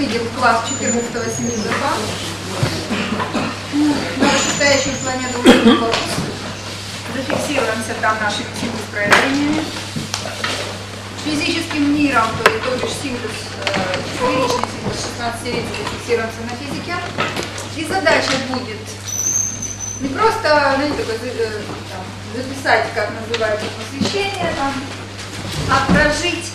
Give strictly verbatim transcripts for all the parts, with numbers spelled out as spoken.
выйдем в класс четырнадцатого синтеза. На вышестоящую планету зафиксируемся там нашими синтез-проявлениями. Физическим миром, то есть, то бишь синтез, четыричный синтез шестнадцатиричный, зафиксируемся на физике. И задача будет не просто, знаете, такой, там, записать, как называется посвящение, там, а прожить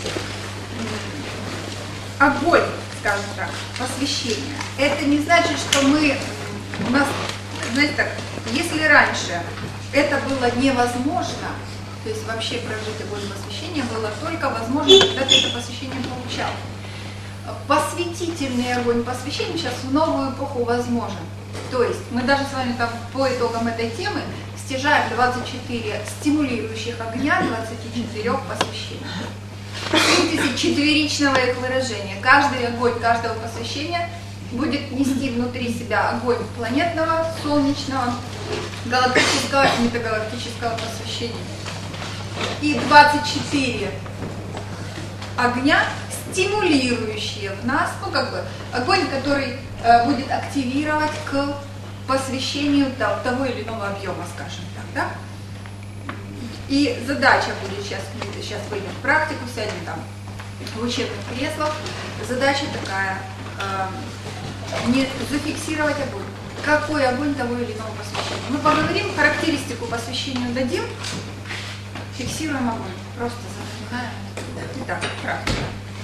огонь, скажем так, посвящение. Это не значит, что мы, у нас, знаете так, если раньше это было невозможно, то есть вообще прожить огонь посвящения было только возможно, когда ты это посвящение получал. Посвятительный огонь посвящения сейчас в новую эпоху возможен. То есть мы даже с вами там по итогам этой темы стяжаем двадцать четыре стимулирующих огня, двадцать четыре посвящения. Синтез четверичного их выражения. Каждый огонь каждого посвящения будет нести внутри себя огонь планетного, солнечного, галактического и метагалактического посвящения. И двадцать четыре огня, стимулирующие в нас, ну как бы огонь, который э, будет активировать к посвящению того, того или иного объема, скажем так, да? И задача будет сейчас, сейчас выйдем в практику, сядем там в учебных креслах. Задача такая, э, не зафиксировать огонь. Какой огонь того или иного посвящения. Мы поговорим, характеристику посвящению дадим, фиксируем огонь. Просто запоминаем. Итак, практика.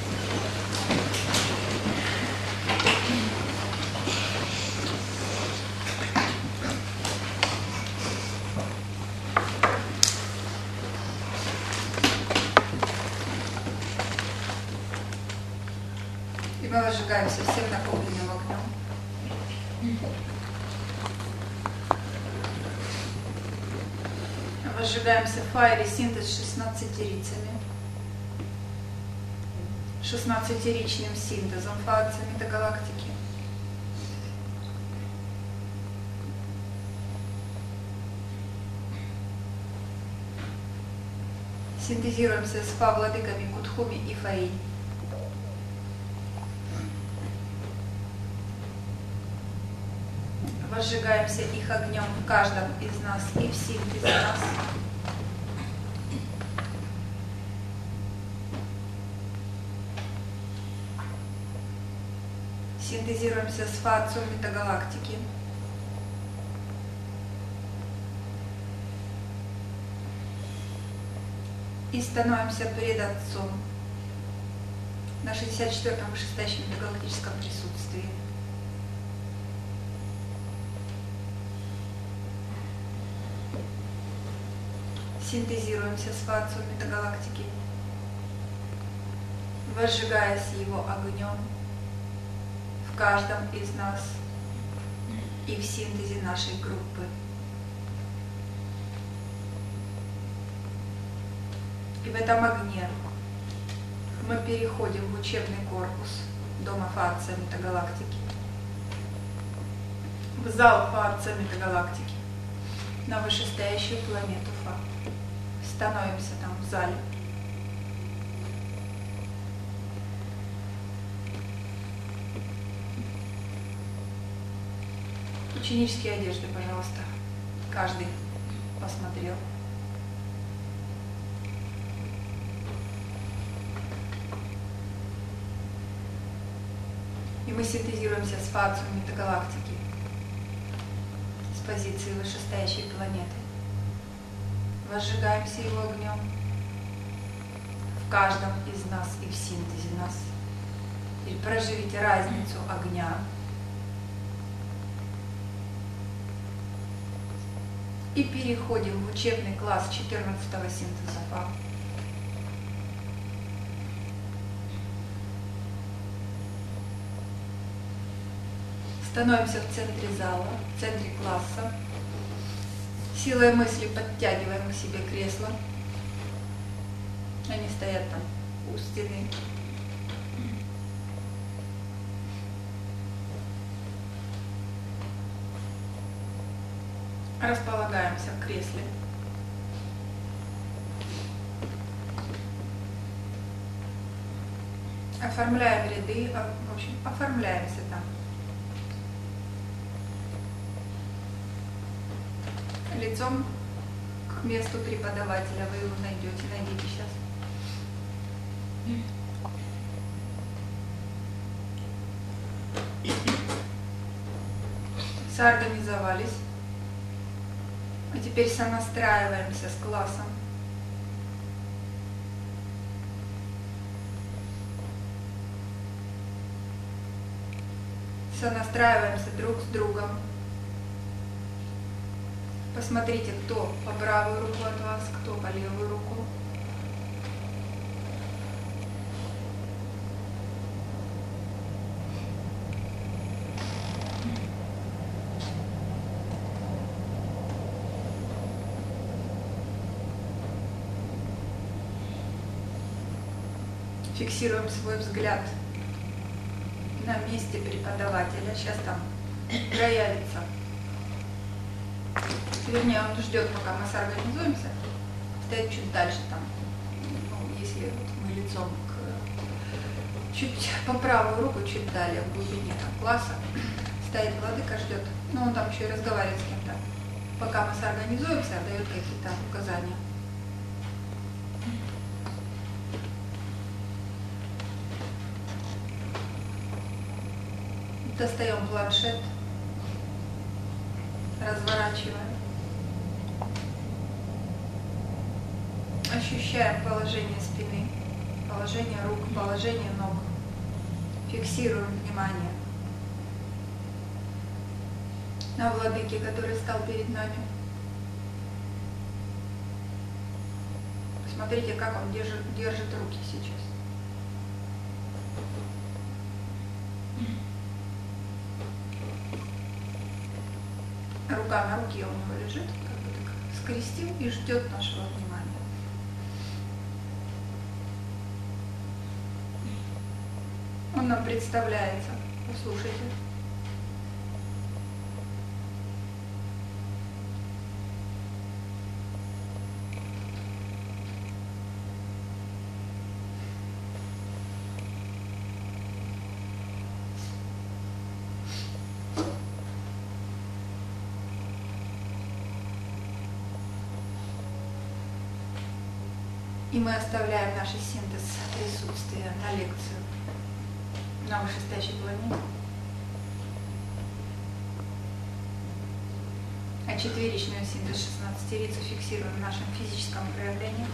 И мы возжигаемся всем накопленным огнем. Возжигаемся в фаере синтез с шестнадцатирицами. шестнадцатиричным синтезом фазы метагалактики. Синтезируемся с фа-владыками Кутхуми и Фаи. Возжигаемся их огнем в каждом из нас и в синтезе нас. Синтезируемся с фа-отцом метагалактики. И становимся перед Отцом на шестьдесят четвёртом вышестоящем метагалактическом присутствии. Синтезируемся с фа-отцом метагалактики, возжигаясь его огнем в каждом из нас и в синтезе нашей группы. И в этом огне мы переходим в учебный корпус Дома Фа-отца метагалактики, в зал Фа-отца метагалактики, на вышестоящую планету Фа. Становимся там в зале. Ученические одежды, пожалуйста. Каждый посмотрел. И мы синтезируемся с фазой метагалактики с позиции вышестоящей планеты. Возжигаемся его огнем в каждом из нас и в синтезе нас. Теперь проживите разницу огня. И переходим в учебный класс четырнадцатого синтеза Фа. Становимся в центре зала, в центре класса. Силой мысли подтягиваем к себе кресла. Они стоят там у стены. Располагаемся в кресле. Оформляем ряды В общем, оформляемся там. Лицом к месту преподавателя вы его найдете. Найдите сейчас. Соорганизовались. А теперь сонастраиваемся с классом. Сонастраиваемся друг с другом. Посмотрите, кто по правую руку от вас, кто по левую руку. Фиксируем свой взгляд на месте преподавателя. Сейчас там проявится. Вернее, он ждет, пока мы соорганизуемся. Стоит чуть дальше там. Ну, если вот мы лицом к... Чуть по правую руку, чуть далее, в глубине там, класса. Стоит владыка, ждет. Ну, он там еще и разговаривает с кем-то. Пока мы соорганизуемся, дает какие-то указания. Достаем планшет, разворачиваем, ощущаем положение спины, положение рук, положение ног, фиксируем внимание на владыке, который стал перед нами. Посмотрите, как он держит, держит руки сейчас. Рука на руке у него лежит, как бы так скрестил и ждет нашего внимания. Он нам представляется. Послушайте. И мы оставляем наш синтез присутствия на лекцию на вышестоящей планете. А четверичную синтез шестнадцатирицу фиксируем в нашем физическом проявлении.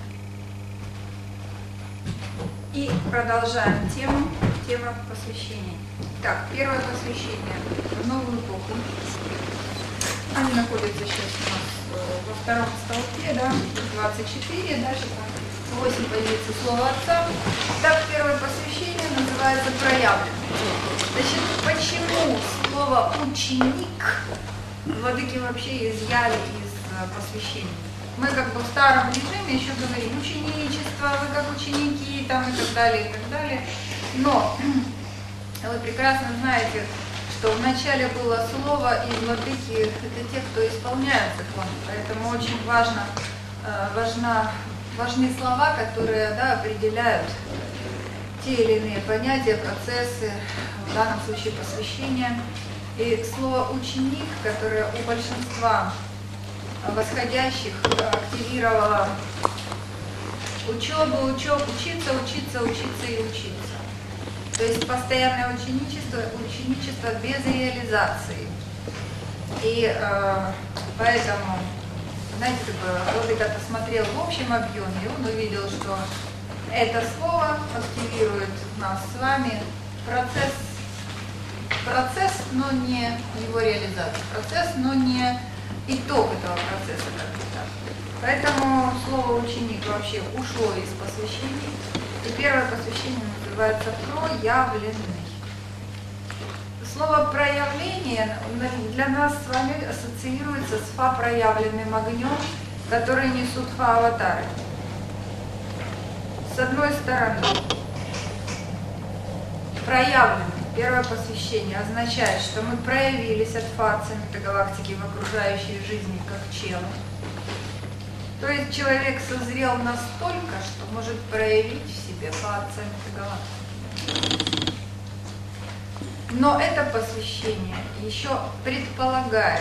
И продолжаем тему, тема посвящения. Так, первое посвящение в новую эпоху. Они находятся сейчас у нас во втором столбе, да, двадцать четыре, дальше там восемь позиций слова Отца. Так, первое посвящение называется проявленное. Значит, почему слово ученик владыки вообще изъяли из посвящения? Мы как бы в старом режиме еще говорим ученичество, вы как ученики там и так далее, и так далее. Но вы прекрасно знаете, что вначале было слово, и владыки — это те, кто исполняет закон. Поэтому очень важно, важна Важны слова, которые, да, определяют те или иные понятия, процессы, в данном случае посвящения. И слово «ученик», которое у большинства восходящих активировало учебу, учеб, учиться, учиться, учиться и учиться. То есть постоянное ученичество, ученичество без реализации. И э, поэтому... Знаете, как бы владыка посмотрел в общем объеме, и он увидел, что это слово активирует нас с вами процесс, процесс, но не его реализация, процесс, но не итог этого процесса. Поэтому слово ученик вообще ушло из посвящений, и первое посвящение называется проявленный. Слово «проявление» для нас с вами ассоциируется с фа-проявленным огнем, который несут фа-аватары. С одной стороны, проявленный, первое посвящение, означает, что мы проявились от фа-центра галактики в окружающей жизни как чело. То есть человек созрел настолько, что может проявить в себе фа-центр галактики. Но это посвящение еще предполагает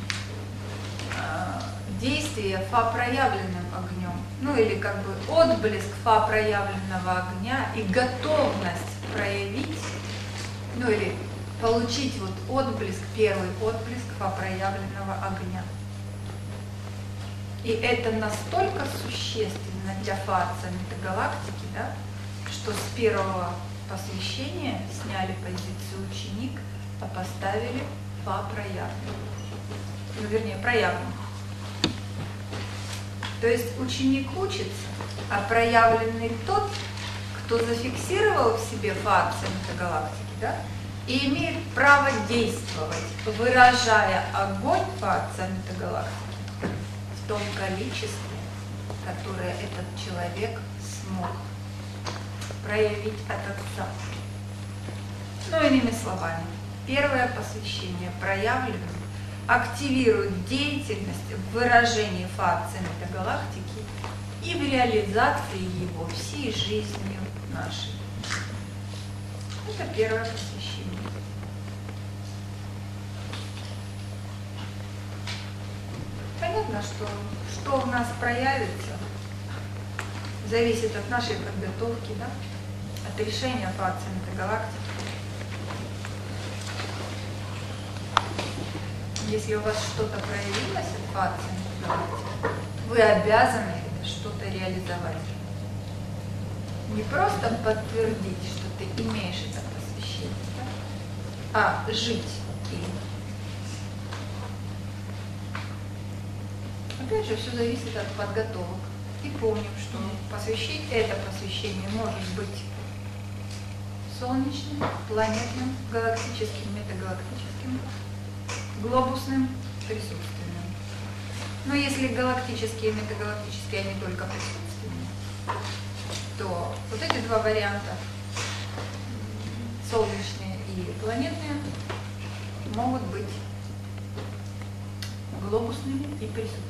действие фа проявленным огнем, ну или как бы отблеск фа проявленного огня и готовность проявить, ну или получить вот отблеск, первый отблеск фа проявленного огня. И это настолько существенно для фа Центра галактики, да, что с первого посвящения сняли позицию ученик, а поставили фа проявленный. Ну, вернее, проявленный. То есть ученик учится, а проявленный тот, кто зафиксировал в себе фа Центра галактики, да, и имеет право действовать, выражая огонь фа Центра галактики в том количестве, которое этот человек смог проявить от Отца. Ну, иными словами, первое посвящение проявленным активирует деятельность в выражении фа Центра галактики и в реализации его всей жизнью нашей. Это первое посвящение. Понятно, что что в нас проявится, зависит от нашей подготовки, да? От решения фа Центра галактики. Если у вас что-то проявилось от фа Центра галактики, вы обязаны что-то реализовать. Не просто подтвердить, что ты имеешь это посвящение, да? А жить им. Опять же, все зависит от подготовок. И помним, что посвящение, это посвящение может быть солнечным, планетным, галактическим, метагалактическим, глобусным, присутственным. Но если галактические и метагалактические, они только присутственные, то вот эти два варианта, солнечные и планетные, могут быть глобусными и присутственными.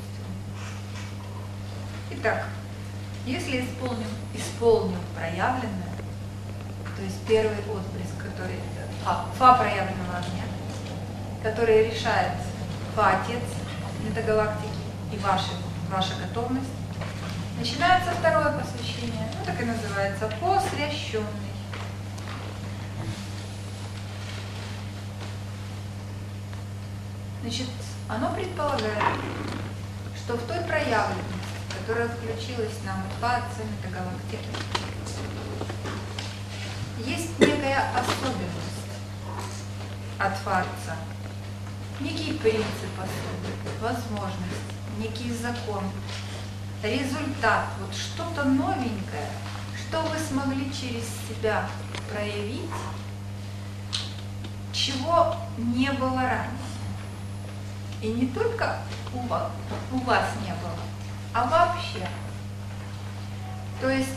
Итак, если исполним, исполним проявленное, то есть первый отблеск, который фа, фа проявленного огня, который решает фа Отец метагалактики и ваши, ваша готовность, начинается второе посвящение, ну так и называется, посвященный. Значит, оно предполагает, что в той проявленности, которая включилась нам в фа Центра галактики, есть некая особенность от фа Отца, некий принцип особый, возможность, некий закон, результат, вот что-то новенькое, что вы смогли через себя проявить, чего не было ранее. И не только у вас, у вас не было, а вообще. То есть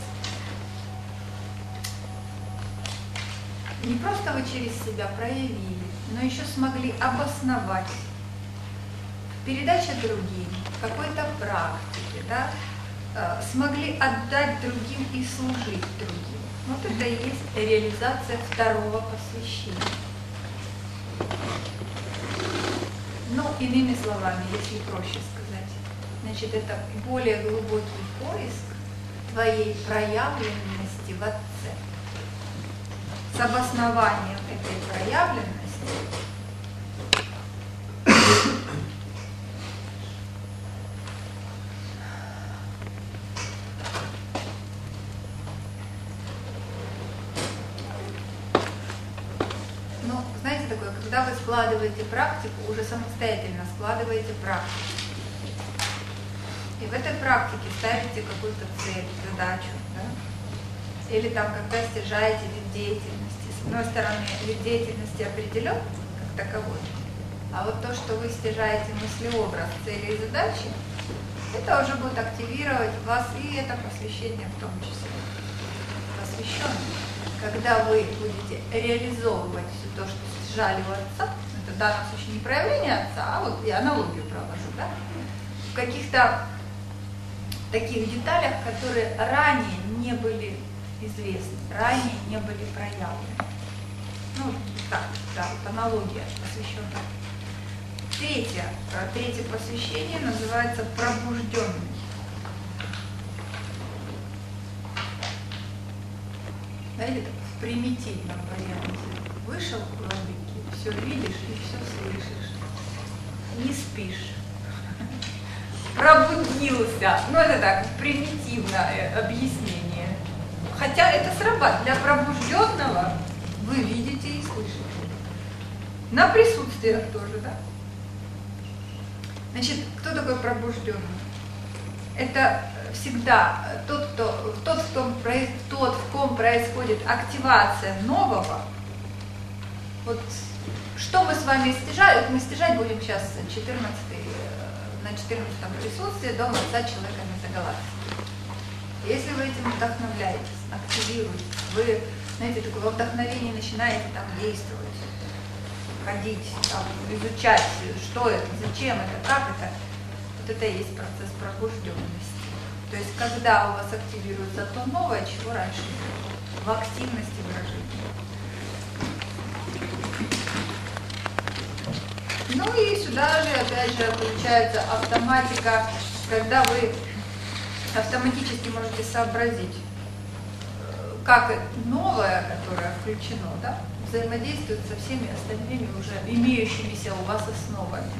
не просто вы через себя проявили, но еще смогли обосновать передача другим, какой-то практике, да, э, смогли отдать другим и служить другим. Вот это и есть реализация второго посвящения. Ну, иными словами, если проще сказать, значит, это более глубокий поиск твоей проявленности в Отце. С обоснованием этой проявленности ну, знаете такое, когда вы складываете практику, уже самостоятельно складываете практику. И в этой практике ставите какую-то цель, задачу, да? Или там, когда стяжаете вид деятельности. С одной стороны, вид деятельности определен как таковой, а вот то, что вы стяжаете мыслеобраз, цели и задачи, это уже будет активировать в вас и это посвящение в том числе. Посвященное. Когда вы будете реализовывать все то, что стяжали у Отца, это в данном случае не проявление Отца, а вот я аналогию провожу, да? В каких-то таких деталях, которые ранее не были известны, ранее не были проявлены. Ну, так, да, вот аналогия посвященная. Третье, третье посвящение называется пробужденный. Знаете, так в примитивном варианте. Вышел к владыке, все видишь и все слышишь. Не спишь. Пробудился. Ну, это так, примитивное объяснение. Хотя это срабатывает. Для пробужденного вы видите и слышите. На присутствиях тоже, да? Значит, кто такой пробужденный? Это всегда тот, кто, тот, в том, тот, в ком происходит активация нового. Вот что мы с вами стяжали, мы стяжать будем сейчас четырнадцатый, на четырнадцатом присутствии Дома Отца Человека Метагалактики. Если вы этим вдохновляетесь, активируетесь, вы, знаете, такое во вдохновении начинаете там действовать, ходить, там, изучать, что это, зачем это, как это, вот это и есть процесс пробужденности. То есть, когда у вас активируется то новое, чего раньше не было, в активности выражения. Ну и сюда же, опять же, включается автоматика, когда вы автоматически можете сообразить, как новое, которое включено, да, взаимодействует со всеми остальными уже имеющимися у вас основами.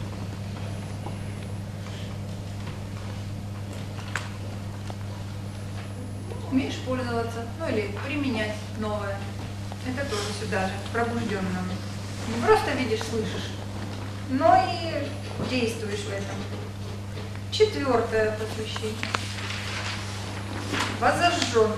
Умеешь пользоваться, ну или применять новое. Это тоже сюда же, пробужденному. Не просто видишь, слышишь, но и действуешь в этом. Четвертое посвящение. Воззажженный.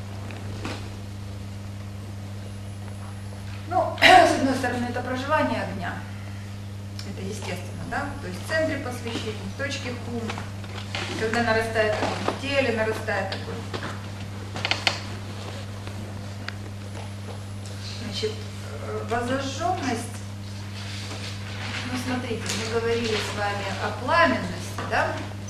Ну, с одной стороны, это проживание огня. Это естественно, да? То есть в центре посвящения, в точке хум, когда нарастает огонь, в теле нарастает огонь. Значит, воззажженность, ну смотрите, мы говорили с вами о пламенности, да?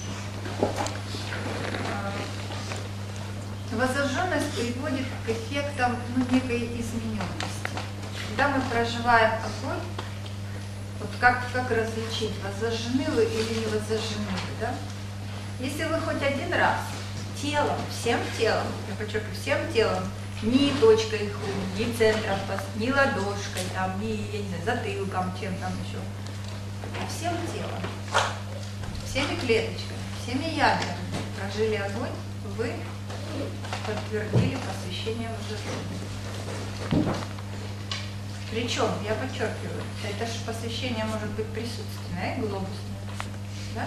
Воззажженность приводит к эффектам, ну, некой измененности. Когда мы проживаем огонь, вот как, как различить, воззажжены вы или не воззажжены вы, да? Если вы хоть один раз телом, всем телом, я подчеркиваю, всем телом, ни точкой хум, ни центром, ни ладошкой, там, ни, я не знаю, затылком, чем там еще, а всем телом, всеми клеточками, всеми ядрами прожили огонь, вы подтвердили посвящение воззажженности. Причем, я подчеркиваю, это же посвящение может быть присутственное и глобусное. Да?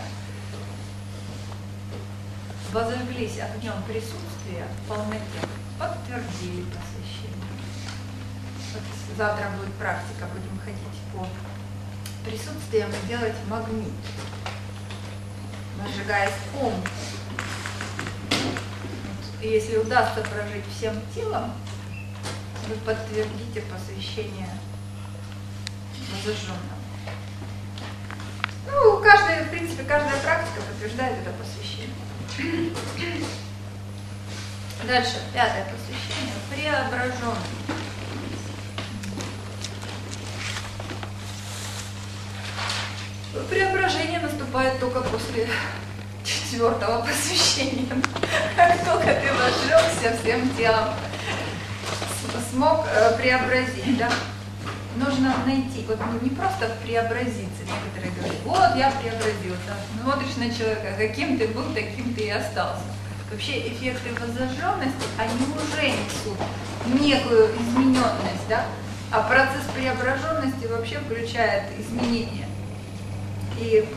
Возожглись огнем присутствия в полноте, подтвердили посвящение. Вот завтра будет практика, будем ходить по присутствиям и делать магнит, возжигаясь ом. И если удастся прожить всем телом, вы подтвердите посвящение воззажженного. Ну, каждая, в принципе, каждая практика подтверждает это посвящение. Дальше, пятое посвящение. Преображенный. Преображение наступает только после четвертого посвящения. Как только ты возжегся всем телом, смог э, преобразить, да? Нужно найти, вот не просто преобразиться, некоторые говорят, вот я преобразился, смотришь на человека, каким ты был, таким ты и остался. Вообще эффекты воззажженности, они уже несут некую измененность, да? А процесс преображенности вообще включает изменения. И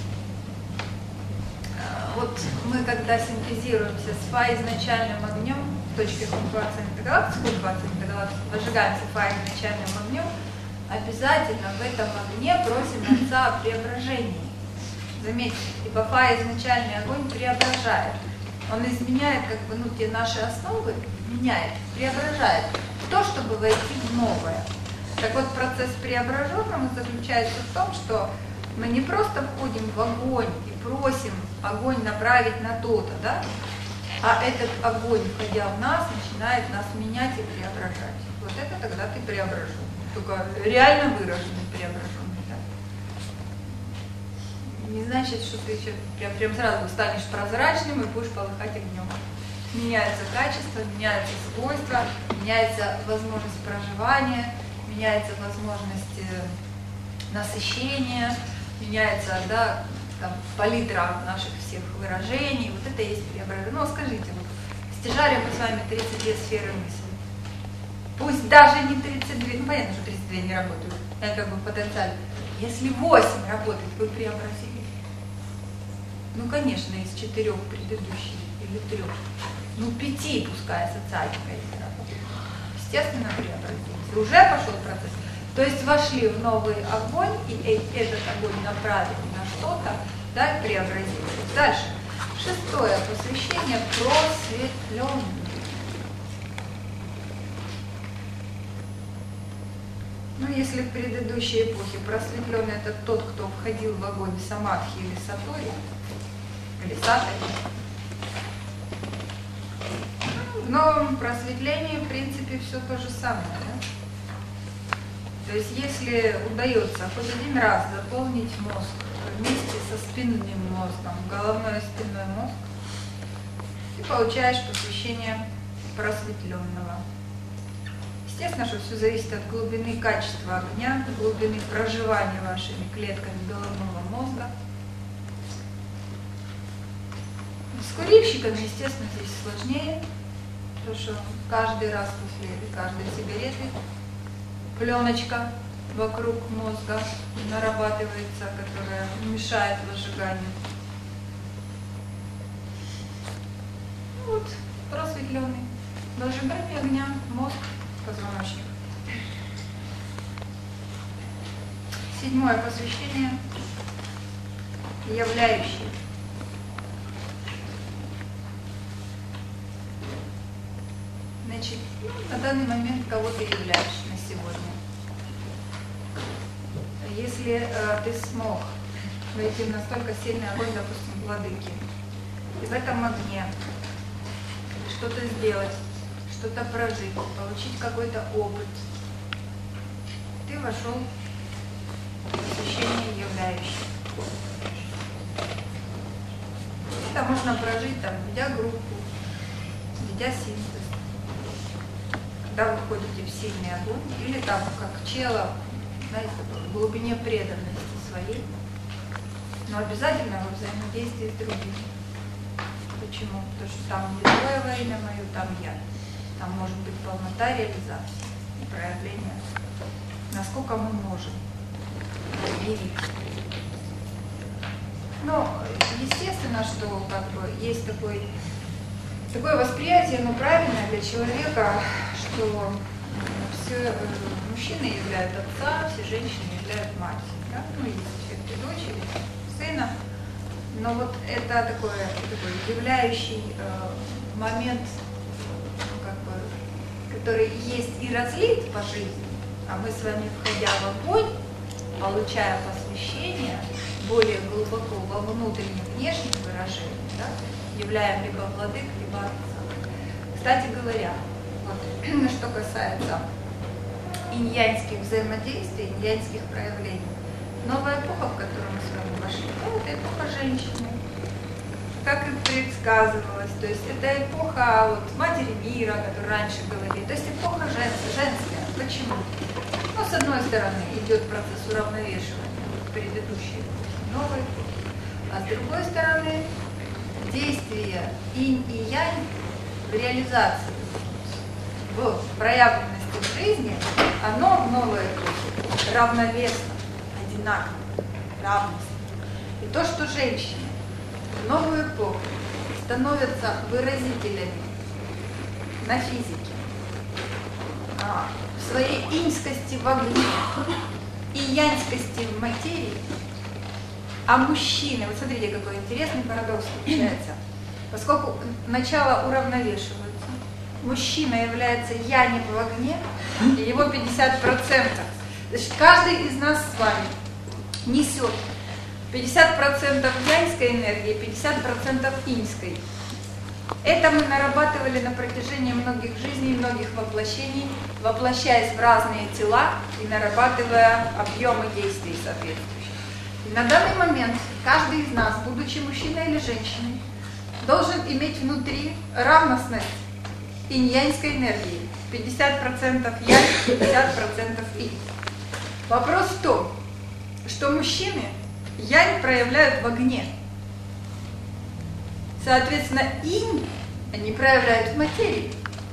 э, вот мы когда синтезируемся с фа изначальным огнем, в точке хум-кварца метагалактики, хум-кварца метагалактики, возжигаемся фа изначальным огнем, обязательно в этом огне просим Отца о преображении. Заметьте, ибо фа изначальный огонь преображает. Он изменяет как бы, ну, те наши основы, меняет, преображает в то, чтобы войти в новое. Так вот, процесс преображенного заключается в том, что мы не просто входим в огонь и просим огонь направить на то-то, да? а этот огонь, входя в нас, начинает нас менять и преображать. Вот это тогда ты преображен. Только реально выраженный преображенный. Да? Не значит, что ты прям, прям сразу станешь прозрачным и будешь полыхать огнем. Меняется качество, меняются свойства, меняется возможность проживания, меняется возможность насыщения, меняется, да, там, палитра наших всех выражений. Вот это и есть преображение. Ну, скажите, вот, стяжали мы с вами тридцать две сферы мысли. Пусть даже не тридцать две, ну понятно, что тридцать две не работают, это как бы потенциально. Если восемь работает, вы преобразили. Ну, конечно, из четырех предыдущих или трех. Ну, пяти, пускай социальная работает. Естественно, преобразились. Уже пошел процесс. То есть вошли в новый огонь, и этот огонь направили на что-то, да, и преобразились. Дальше. Шестое посвящение просветленное. Ну, если в предыдущей эпохе просветленный это тот, кто входил в огонь самадхи или сатори, или сатори, в новом просветлении, в принципе, все то же самое. Да? То есть, если удается хоть один раз заполнить мозг вместе со спинным мозгом, головной и спинной мозг, ты получаешь посвящение просветленного. Естественно, что все зависит от глубины качества огня, глубины проживания вашими клетками головного мозга. С курильщиками, естественно, здесь сложнее, потому что каждый раз после каждой сигареты пленочка вокруг мозга нарабатывается, которая мешает возжиганию. Ну вот, просветленный. Возжигание огня, мозг, позвоночник. Седьмое посвящение. Являющий. Значит, на данный момент кого ты являешь на сегодня. Если э, ты смог войти в настолько сильный огонь, допустим, владыки, и в этом огне что-то сделать, что-то прожить, получить какой-то опыт, ты вошел в посвящение являющий. Это можно прожить, там, ведя группу, ведя синтез. Когда вы входите в сильный огонь, или там, как чело, знаете, в глубине преданности своей, но обязательно во взаимодействии с другими. Почему? Потому что там не твое во имя мое, там я. Там может быть полнота реализации и проявления, насколько мы можем явить. Но естественно, что как бы есть такой, такое восприятие, но правильное для человека, что все мужчины являют отца, все женщины являют мать. Да? Ну, есть все дочери, сына. Но вот это такой, такой являющий э, момент, как бы, который есть и разлит по жизни, а мы с вами, входя в огонь, получая посвящение более глубоко во внутреннем внешнем выражении, да, являем либо владык, либо отца. Кстати говоря, вот, что касается инь-яньских взаимодействий, инь-яньских проявлений, новая эпоха, в которую мы с вами вошли, ну, это эпоха женщины, как и предсказывалось. То есть это эпоха вот, матери мира, о которой раньше говорили. То есть эпоха женская. женская. Почему? Ну, с одной стороны, идет процесс уравновешивания предыдущей эпохи, новой эпохи. А с другой стороны, действие инь и янь в реализации, в проявленности в жизни, оно в новой эпохе равновесно, одинаково, равность. И то, что женщины в новую эпоху становятся выразителями на физике, в своей иньскости в огне и яньскости в материи, а мужчины, вот смотрите, какой интересный парадокс получается, поскольку начало уравновешивается, мужчина является янем в огне, и его пятьдесят процентов. Значит, каждый из нас с вами несет пятьдесят процентов яньской энергии, пятьдесят процентов иньской. Это мы нарабатывали на протяжении многих жизней, многих воплощений, воплощаясь в разные тела и нарабатывая объемы действий соответствующих. И на данный момент каждый из нас, будучи мужчиной или женщиной, должен иметь внутри равностность инь-яньской энергии. пятьдесят процентов янь, пятьдесят процентов инь. Вопрос в том, что мужчины янь проявляют в огне. Соответственно, инь они проявляют в материи.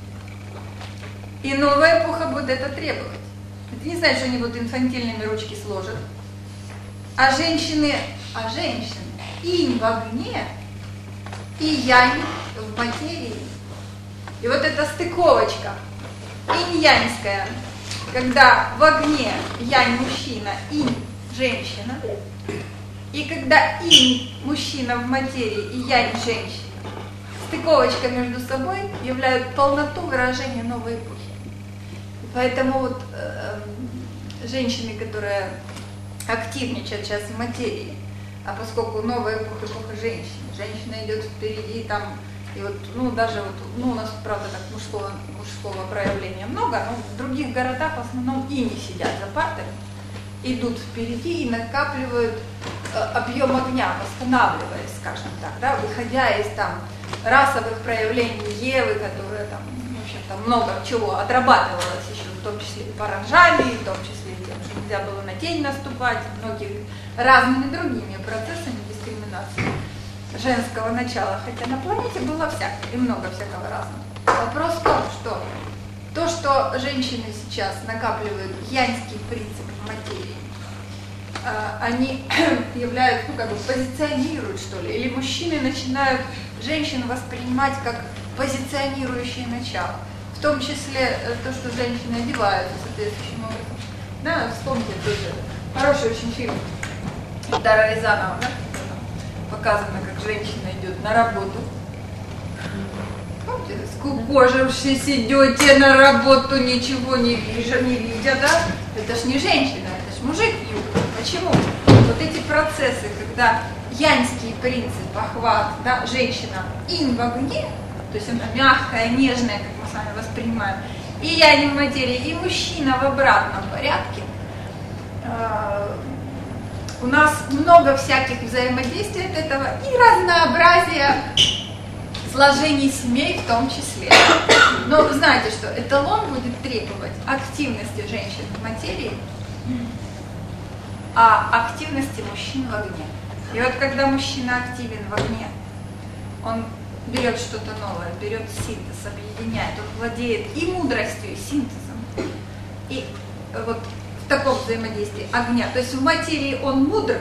И новая эпоха будет это требовать. Это не значит, что они будут инфантильными ручки сложат. А женщины, а женщины инь в огне и янь в материи. И вот эта стыковочка инь-яньская, когда в огне янь мужчина, инь женщина, и когда инь мужчина в материи и янь женщина, стыковочка между собой являют полноту выражения новой эпохи. И поэтому вот э, женщины, которые активничают сейчас в материи, а поскольку новая эпоха, эпоха женщин, женщина идет впереди там, и вот, ну, даже вот, ну, у нас, правда, так мужского, мужского проявления много, но в других городах в основном и не сидят за партами, идут впереди и накапливают э, объем огня, восстанавливаясь, скажем так, да, выходя из там расовых проявлений Евы, которые там, в общем, там много чего отрабатывалось еще, в том числе и паранджами, в том числе и тем, что нельзя было на тень наступать, многими разными другими процессами дискриминации женского начала, хотя на планете было всякое, и много всякого разного. Вопрос в том, что то, что женщины сейчас накапливают яньский принцип в материи, они являются, ну, как бы позиционируют, что ли, или мужчины начинают женщин воспринимать как позиционирующее начало, в том числе то, что женщины одеваются соответствующим образом. Да, вспомните тоже хороший очень фильм Дара Рязанова, да? Показано, как женщина идет на работу. Помните, скукожившись идете на работу, ничего не вижу, не видя, да? Это ж не женщина, это ж мужик юг. Почему? Вот эти процессы, когда яньский принцип, охват, да, женщина инь в огне, то есть она мягкая, нежная, как мы с вами воспринимаем, и янь в материи, и мужчина в обратном порядке, у нас много всяких взаимодействий от этого и разнообразия сложений семей в том числе. Но вы знаете, что эталон будет требовать активности женщин в материи, а активности мужчин в огне. И вот когда мужчина активен в огне, он берет что-то новое, берет синтез, объединяет, он владеет и мудростью, и синтезом. И вот в таком взаимодействии огня. То есть в материи он мудр,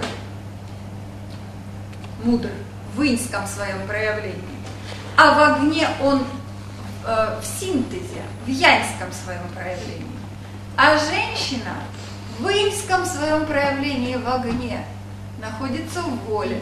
мудр в иньском своем проявлении, а в огне он э, в синтезе, в яньском своем проявлении. А женщина в иньском своем проявлении в огне находится в воле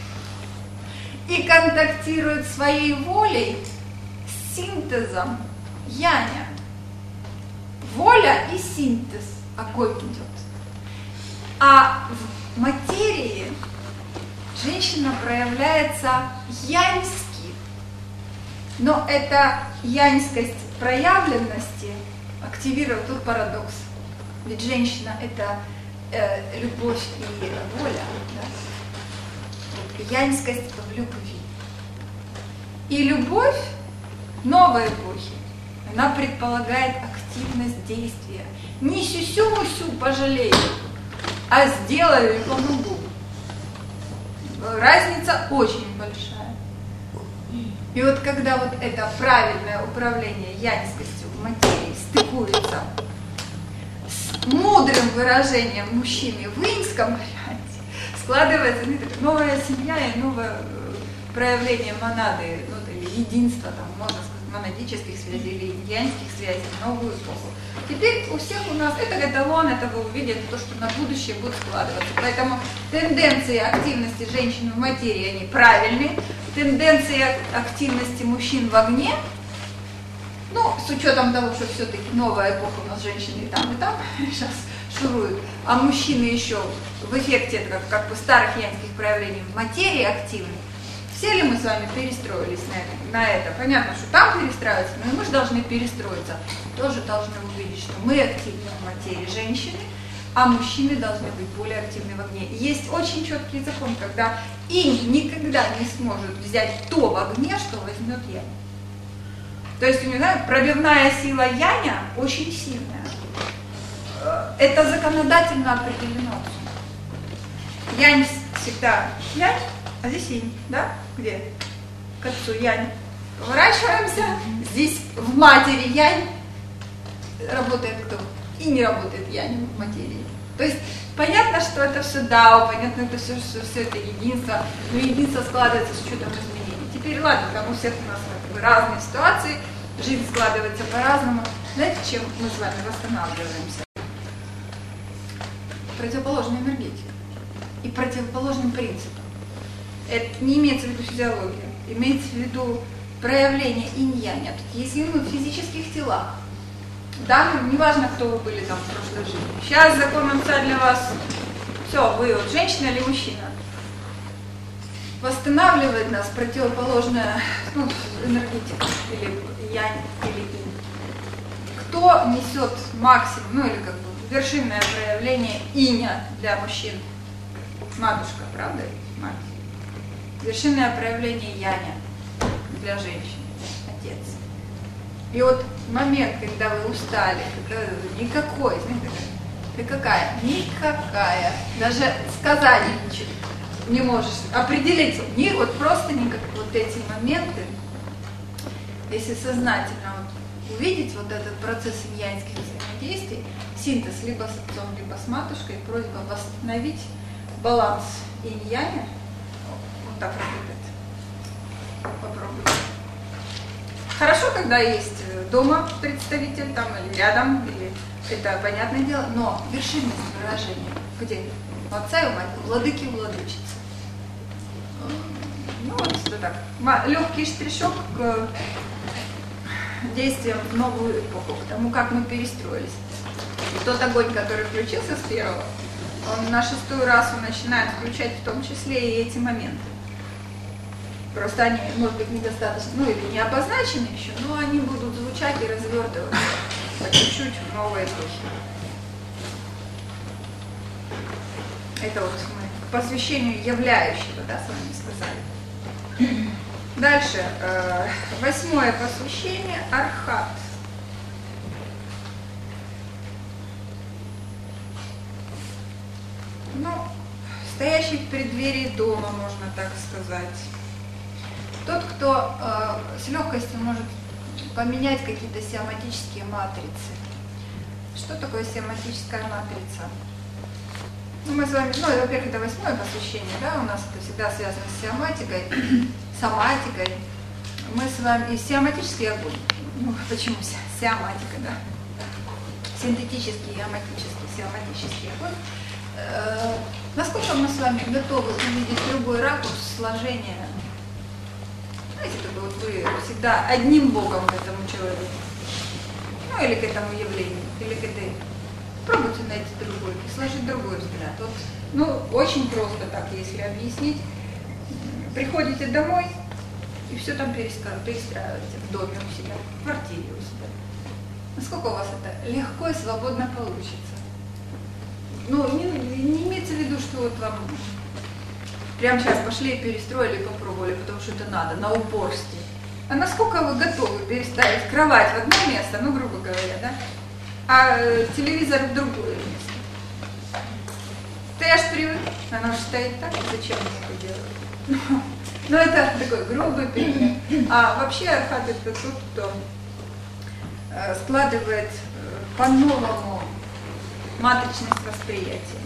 и контактирует своей волей с синтезом яня. Воля и синтез. Огонь идет. А в материи женщина проявляется яньски. Но эта яньскость проявленности активирует тут парадокс. Ведь женщина – это э, любовь и воля. Да? Яньскость в любви. И любовь новой эпохи, она предполагает активность действия. Не сюсю-мусю пожалею, а сделаю и помогу. Разница очень большая. И вот когда вот это правильное управление яньскостью в материи стыкуется с мудрым выражением мужчины в иньском варианте, складывается ну, новая семья и новое проявление монады, ну, или единства, там, можно сказать, монадических связей или яньских связей, новую эпоху. Теперь у всех у нас, это эталон, это вы увидите, то, что на будущее будет складываться. Поэтому тенденции активности женщин в материи, они правильные. Тенденции активности мужчин в огне, ну, с учетом того, что все-таки новая эпоха у нас женщины и там, и там сейчас шуруют, а мужчины еще в эффекте как, как бы старых янских проявлений в материи активны. Все ли мы с вами перестроились на это? На это? Понятно, что там перестраиваться, но и мы же должны перестроиться. Тоже должны увидеть, что мы активны в материи женщины, а мужчины должны быть более активны в огне. И есть очень четкий закон, когда инь никогда не сможет взять то в огне, что возьмет янь. То есть у него, да, пробивная сила яня очень сильная. Это законодательно определено. Янь всегда янь, а здесь инь, да? Где? К отцу янь. Поворачиваемся. Здесь в матери янь работает кто? И не работает янь в материи. То есть понятно, что это все дао, понятно, это все, что все это единство, но единство складывается с учетом изменений. Теперь ладно, там у всех у нас как бы разные ситуации, жизнь складывается по-разному. Знаете, чем мы с вами восстанавливаемся? Противоположной энергетикой и противоположным принципом. Это не имеется в виду физиология, имеется в виду проявление инь-яня. Если мы в физических телах, да, ну, неважно, кто вы были там в прошлой жизни. Сейчас закон отца для вас, все, вы вот женщина или мужчина. Восстанавливает нас противоположная, ну, энергетика, или янь, или инь. Кто несет максимум, ну или как бы вершинное проявление иня для мужчин? Матушка, правда? Мать. Вершинное проявление яня для женщин, отец. И вот момент, когда вы устали, когда никакой, знаете, ты какая? Никакая. Даже сказать ничего не можешь определить. Не, вот просто никак, вот эти моменты, если сознательно вот увидеть вот этот процесс иньянских взаимодействий, синтез либо с отцом, либо с матушкой, просьба восстановить баланс инь-яня, вот так работает. Попробуйте. Хорошо, когда есть дома представитель там или рядом, или это понятное дело, но вершинность выражения где? У отца и у матери, у владыки и владычицы. Ну вот это так. Легкий штришок к действиям в новую эпоху, к тому, как мы перестроились. И тот огонь, который включился с первого, он на шестую расу начинает включать в том числе и эти моменты. Просто они, может быть, недостаточно, ну или не обозначены еще, но они будут звучать и развертываться по чуть-чуть в новой эпохе. Это вот мы к посвящению являющего, да, с вами сказали. Дальше, э, восьмое посвящение – Архат. Ну, стоящий в преддверии дома, можно так сказать. Тот, кто э, с легкостью может поменять какие-то сиоматические матрицы. Что такое сиоматическая матрица? Ну, мы с вами, ну, во-первых, это восьмое посвящение, да, у нас это всегда связано с сиоматикой, соматикой. Мы с вами, и сиоматический огонь, ну, почему сиоматика, да, синтетический, иоматический, сиоматический огонь. Э, насколько мы с вами готовы увидеть любой ракурс сложения? Знаете, как вот вы всегда одним боком к этому человеку, ну или к этому явлению, или к этой. Пробуйте найти другой, сложить другой взгляд. Вот, ну, очень просто так, если объяснить. Приходите домой и все там перестраиваете в доме у себя, в квартире у себя. Насколько у вас это легко и свободно получится? Ну, не, не имеется в виду, что вот вам прямо сейчас пошли и перестроили, попробовали, потому что это надо, на упорстве. А насколько вы готовы переставить кровать в одно место, ну, грубо говоря, да? А телевизор в другое место. Ты аж привык, оно же стоит так, зачем мне это делать? Ну, это такой грубый пример. А вообще архат это тот, кто складывает по-новому матричность восприятия.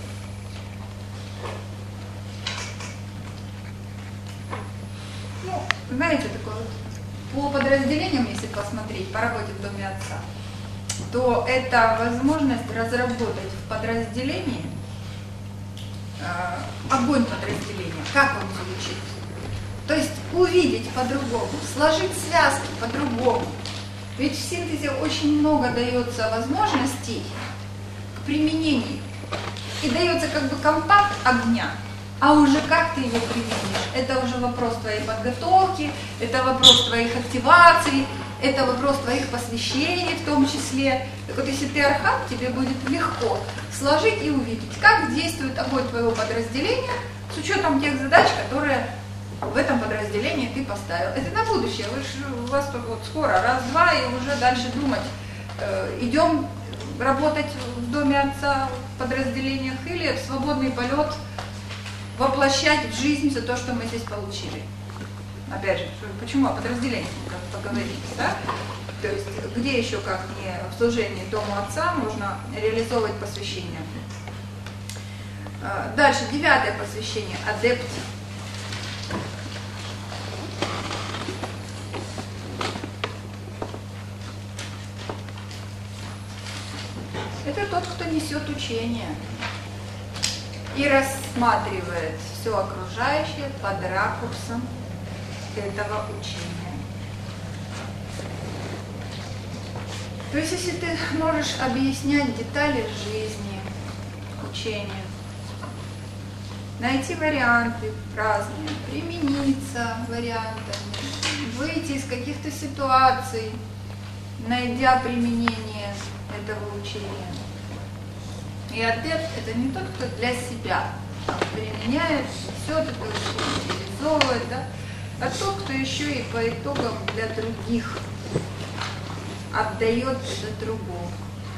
Ну, знаете, такое вот, по подразделениям, если посмотреть, по работе в доме отца, то это возможность разработать в подразделении э, огонь подразделения, как он звучит. То есть увидеть по-другому, сложить связки по-другому. Ведь в синтезе очень много дается возможностей к применению. И дается как бы компакт огня, А уже как ты ее применишь, это уже вопрос твоей подготовки, это вопрос твоих активаций, это вопрос твоих посвящений в том числе. Так вот, если ты архат, тебе будет легко сложить и увидеть, как действует огонь твоего подразделения с учетом тех задач, которые в этом подразделении ты поставил. Это на будущее. Вы же, у вас только вот скоро, раз-два, и уже дальше думать, э, идем работать в доме отца, в подразделениях, или в свободный полет воплощать в жизнь все то, что мы здесь получили. Опять же, почему о подразделениях мы как поговорили, да? То есть, где еще, как не в служении дому отца, можно реализовывать посвящение. Дальше, девятое посвящение, адепт. Это тот, кто несет учение и рассматривает все окружающее под ракурсом этого учения. То есть, если ты можешь объяснять детали жизни, учения, найти варианты разные, примениться вариантами, выйти из каких-то ситуаций, найдя применение этого учения. И адепт – это не тот, кто для себя применяет, все это учение реализовывает, да? А тот, кто еще и по итогам для других отдает это другому.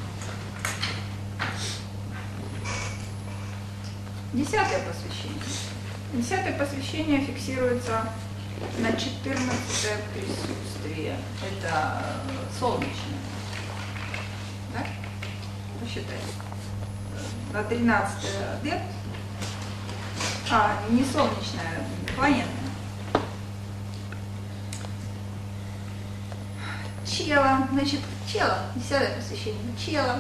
Десятое посвящение. Десятое посвящение фиксируется на четырнадцатое присутствие. Это солнечное. Да? Посчитайте. На тринадцатое адепт. А, не солнечное, планетное. Чело, значит, чело, десятое посвящение, чело.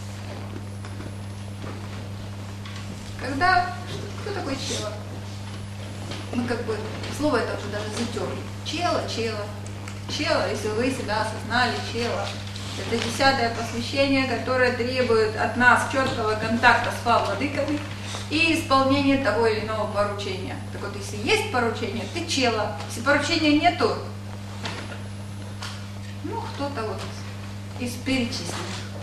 Когда, кто такой чело? Мы как бы, слово это уже даже затерли. Чело, чело. Чело, если вы себя осознали, чело. Это десятое посвящение, которое требует от нас четкого контакта с фа-владыками и исполнения того или иного поручения. Так вот, если есть поручение, ты чело. Если поручения нету, ну, кто-то вот из перечисленных.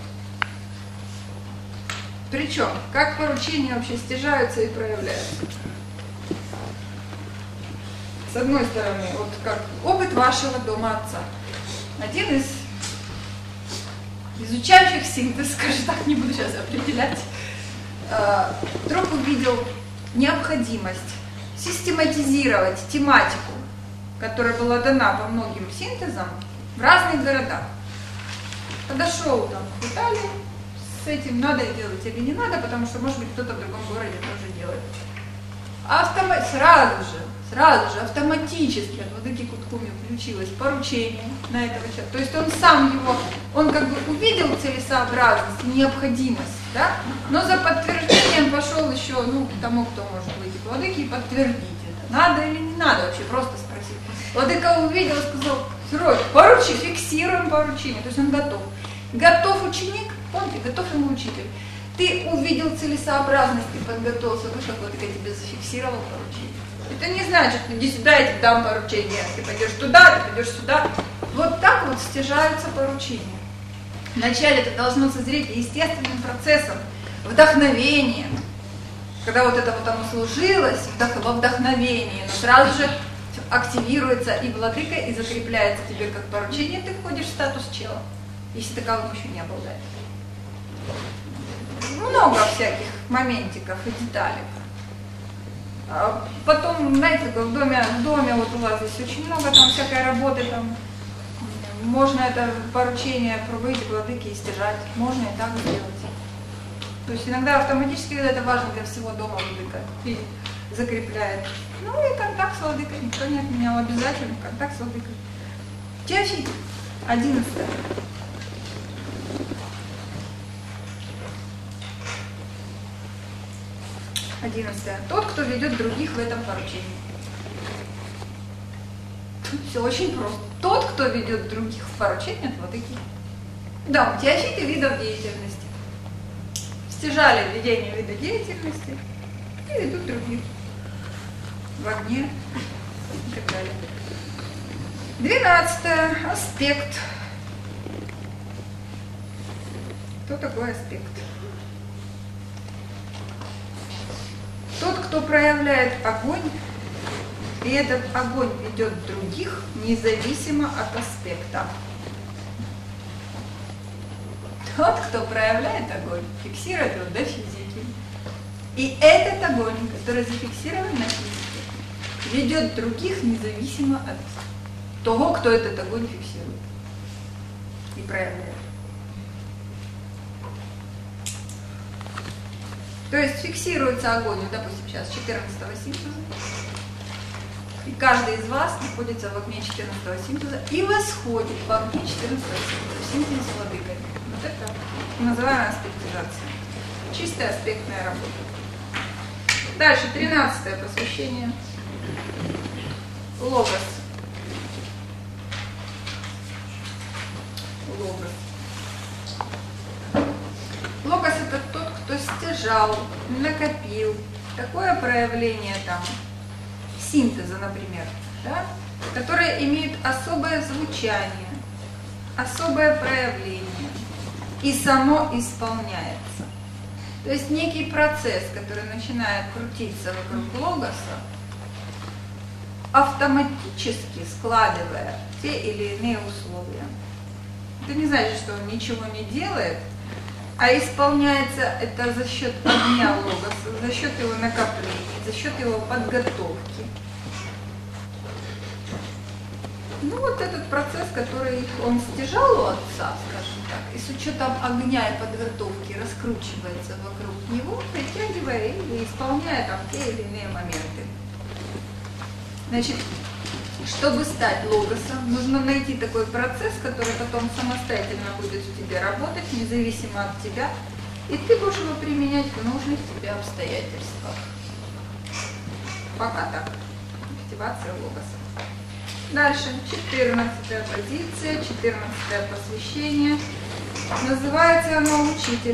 Причем, как поручения вообще стяжаются и проявляются? С одной стороны, вот как опыт вашего дома отца. Один из изучающих синтез, скажем так, не буду сейчас определять, вдруг увидел необходимость систематизировать тематику, которая была дана по многим синтезам, в разных городах. Подошел там в Италию, с этим надо делать или не надо, потому что, может быть, кто-то в другом городе тоже делает. Автома... Сразу же, сразу же, автоматически от Владыки Куткуми включилось поручение на этого человека. То есть он сам его, он как бы увидел целесообразность, необходимость, да? Но за подтверждением пошел еще, ну, к тому, кто может выйти к Владыке и подтвердить это. Надо или не надо, вообще просто спросить. Владыка увидел и сказал: Срой, поручи, фиксируем поручение. То есть он готов. Готов ученик, помните, готов ему учитель. Ты увидел целесообразность, ты подготовился, вышел, Владыка тебе зафиксировал поручение. Это не значит, что иди сюда, я тебе дам поручение. Ты пойдешь туда, ты пойдешь сюда. Вот так вот стяжаются поручения. Вначале это должно созреть естественным процессом, вдохновением. Когда вот это вот оно сложилось, во вдохновении, но сразу же активируется и владыка, и закрепляется тебе как поручение, ты входишь в статус чела, если таковым еще не обладаешь. Много всяких моментиков и деталек. А потом, знаете, в доме, в доме вот у вас здесь очень много там всякой работы, там можно это поручение выйти к владыке и стяжать, можно и так сделать. То есть иногда автоматически, когда это важно для всего дома, владыка и закрепляет. Ну и контакт с владыкой, никто не отменял, обязательно контакт с владыкой. Теофит, одиннадцатое. Одиннадцатое. Тот, кто ведет других в этом поручении. Все очень просто. Тот, кто ведет других в поручении от владыки. Да, теофиты видов деятельности. Стяжали введение вида деятельности и ведут других. в огне и так далее. Двенадцатое. Аспект. Что такое аспект? Тот, кто проявляет огонь, и этот огонь ведет других, независимо от аспекта. Тот, кто проявляет огонь, фиксирует его до физики. И этот огонь, который зафиксирован на физике, ведет других, независимо от того, кто этот огонь фиксирует и проявляет. То есть фиксируется огонь, ну, допустим, сейчас четырнадцатого симптоза, и каждый из вас находится в огне четырнадцатого симптоза и восходит в огне четырнадцатого симптоза, симптоз с владыкой. Вот это называемая аспектизация. Чистая аспектная работа. Дальше, тринадцатое посвящение. Логос. Логос. Логос — это тот, кто стяжал, накопил такое проявление там синтеза, например, да, которое имеет особое звучание, особое проявление и само исполняется. То есть некий процесс, который начинает крутиться вокруг логоса, автоматически складывая те или иные условия. Это не значит, что он ничего не делает, а исполняется это за счет огня логоса, за счет его накопления, за счет его подготовки. Ну вот этот процесс, который он стяжал у отца, скажем так, и с учетом огня и подготовки раскручивается вокруг него, притягивая или исполняя там те или иные моменты. Значит, чтобы стать логосом, нужно найти такой процесс, который потом самостоятельно будет в тебе работать, независимо от тебя, и ты будешь его применять в нужных тебе обстоятельствах. Пока так. Активация логоса. Дальше, четырнадцатая позиция, четырнадцатое посвящение. Называется оно учитель.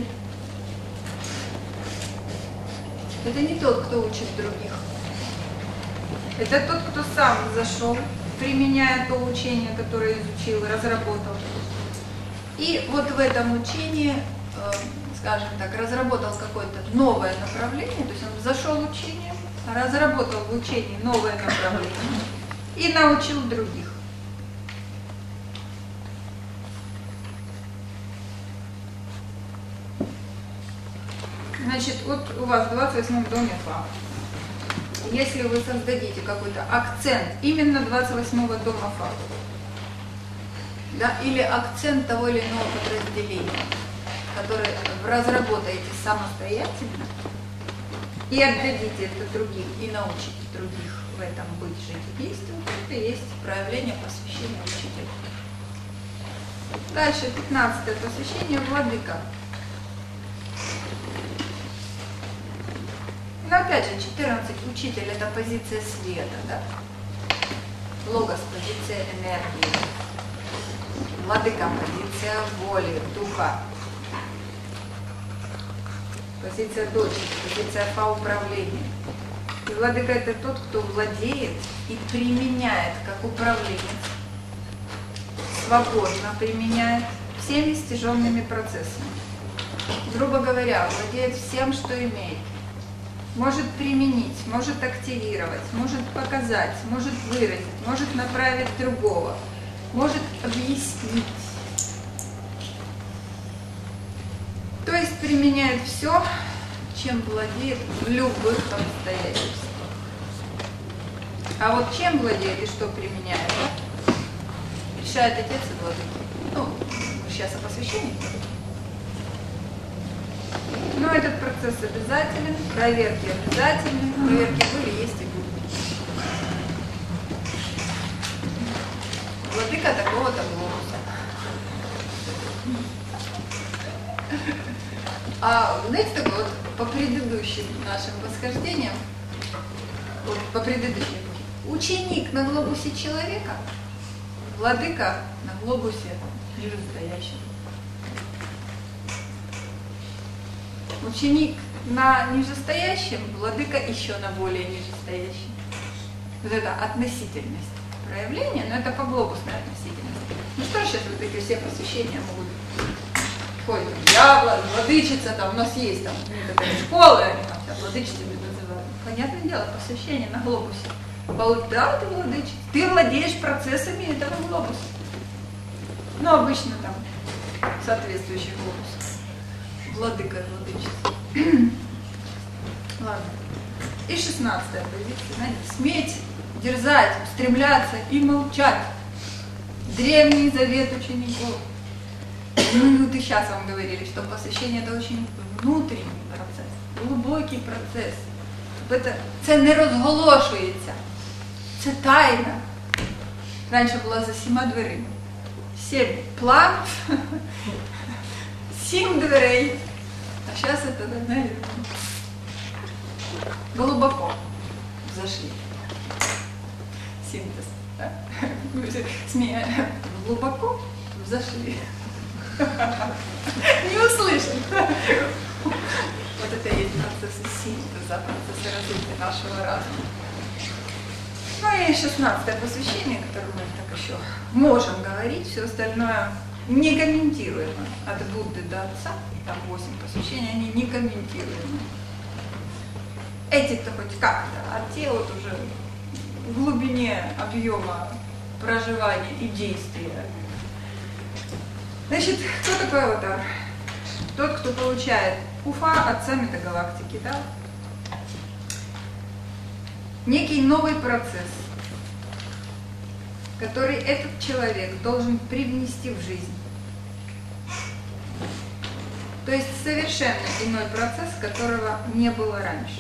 Это не тот, кто учит других. Это тот, кто сам зашел, применяя то учение, которое изучил, разработал. И вот в этом учении, скажем так, разработал какое-то новое направление, то есть он зашел в учение, разработал в учении новое направление и научил других. Значит, вот у вас в двадцать восьмом доме Фа. Если вы создадите какой-то акцент именно двадцать восьмого дома Фа, да, или акцент того или иного подразделения, который разработаете самостоятельно, и отдадите это другим, и научите других в этом быть, жить и действовать, это и есть проявление посвящения учителя. Дальше, пятнадцатое посвящение владыка. Но опять же, четырнадцать учитель — это позиция света, да? Логос — позиция энергии. Владыка — позиция воли, духа. Позиция дочери, позиция Фа — управления. И владыка — это тот, кто владеет и применяет как управленец, свободно применяет всеми стяженными процессами. Грубо говоря, владеет всем, что имеет. Может применить, может активировать, может показать, может выразить, может направить другого, может объяснить. То есть применяет все, чем владеет в любых обстоятельствах. А вот чем владеет и что применяет, решает отец и владыка. Ну, сейчас о посвящении. Но этот процесс обязателен, проверки обязательны, проверки были, есть и будут. Владыка такого-то глобуса. А знаете, так вот, по предыдущим нашим восхождениям, вот по предыдущим, ученик на глобусе человека, владыка на глобусе нижестоящего. Ученик на нижестоящем, владыка еще на более нижестоящем. Вот это относительность проявления, но это по глобусной относительности. Ну что сейчас вот эти все посвящения могут ходить, я владычица, там у нас есть там некоторые школы, они там себя владычицами называют. Понятное дело, посвящение на глобусе. Да, ты владычица, ты владеешь процессами этого глобуса. Ну, обычно там соответствующий глобус. Владыка, владычица. Ладно. И шестнадцатая позиция, знаете, сметь дерзать, стремляться и молчать. Древний завет учеников. Ну, вот и сейчас вам говорили, что посвящение это очень внутренний процесс, глубокий процесс. Это, це не розголошується, це тайна. Раніше була за сіма дверима. Сім план, сім дверей. А сейчас это, знаете, глубоко зашли. Синтез. Да? Глубоко зашли. Не услышим. Вот это и есть процессы синтеза, процессы развития нашего разума. Ну и шестнадцатое посвящение, которое мы так еще можем говорить, все остальное не комментируемо. От Будды до Отца, там восемь посвящений, они не комментируемы. Эти-то хоть как-то, а те вот уже в глубине объема проживания и действия. Значит, кто такой аватар? Тот, кто получает Уфа, Отца метагалактики, да? Некий новый процесс, который этот человек должен привнести в жизнь. То есть совершенно иной процесс, которого не было раньше.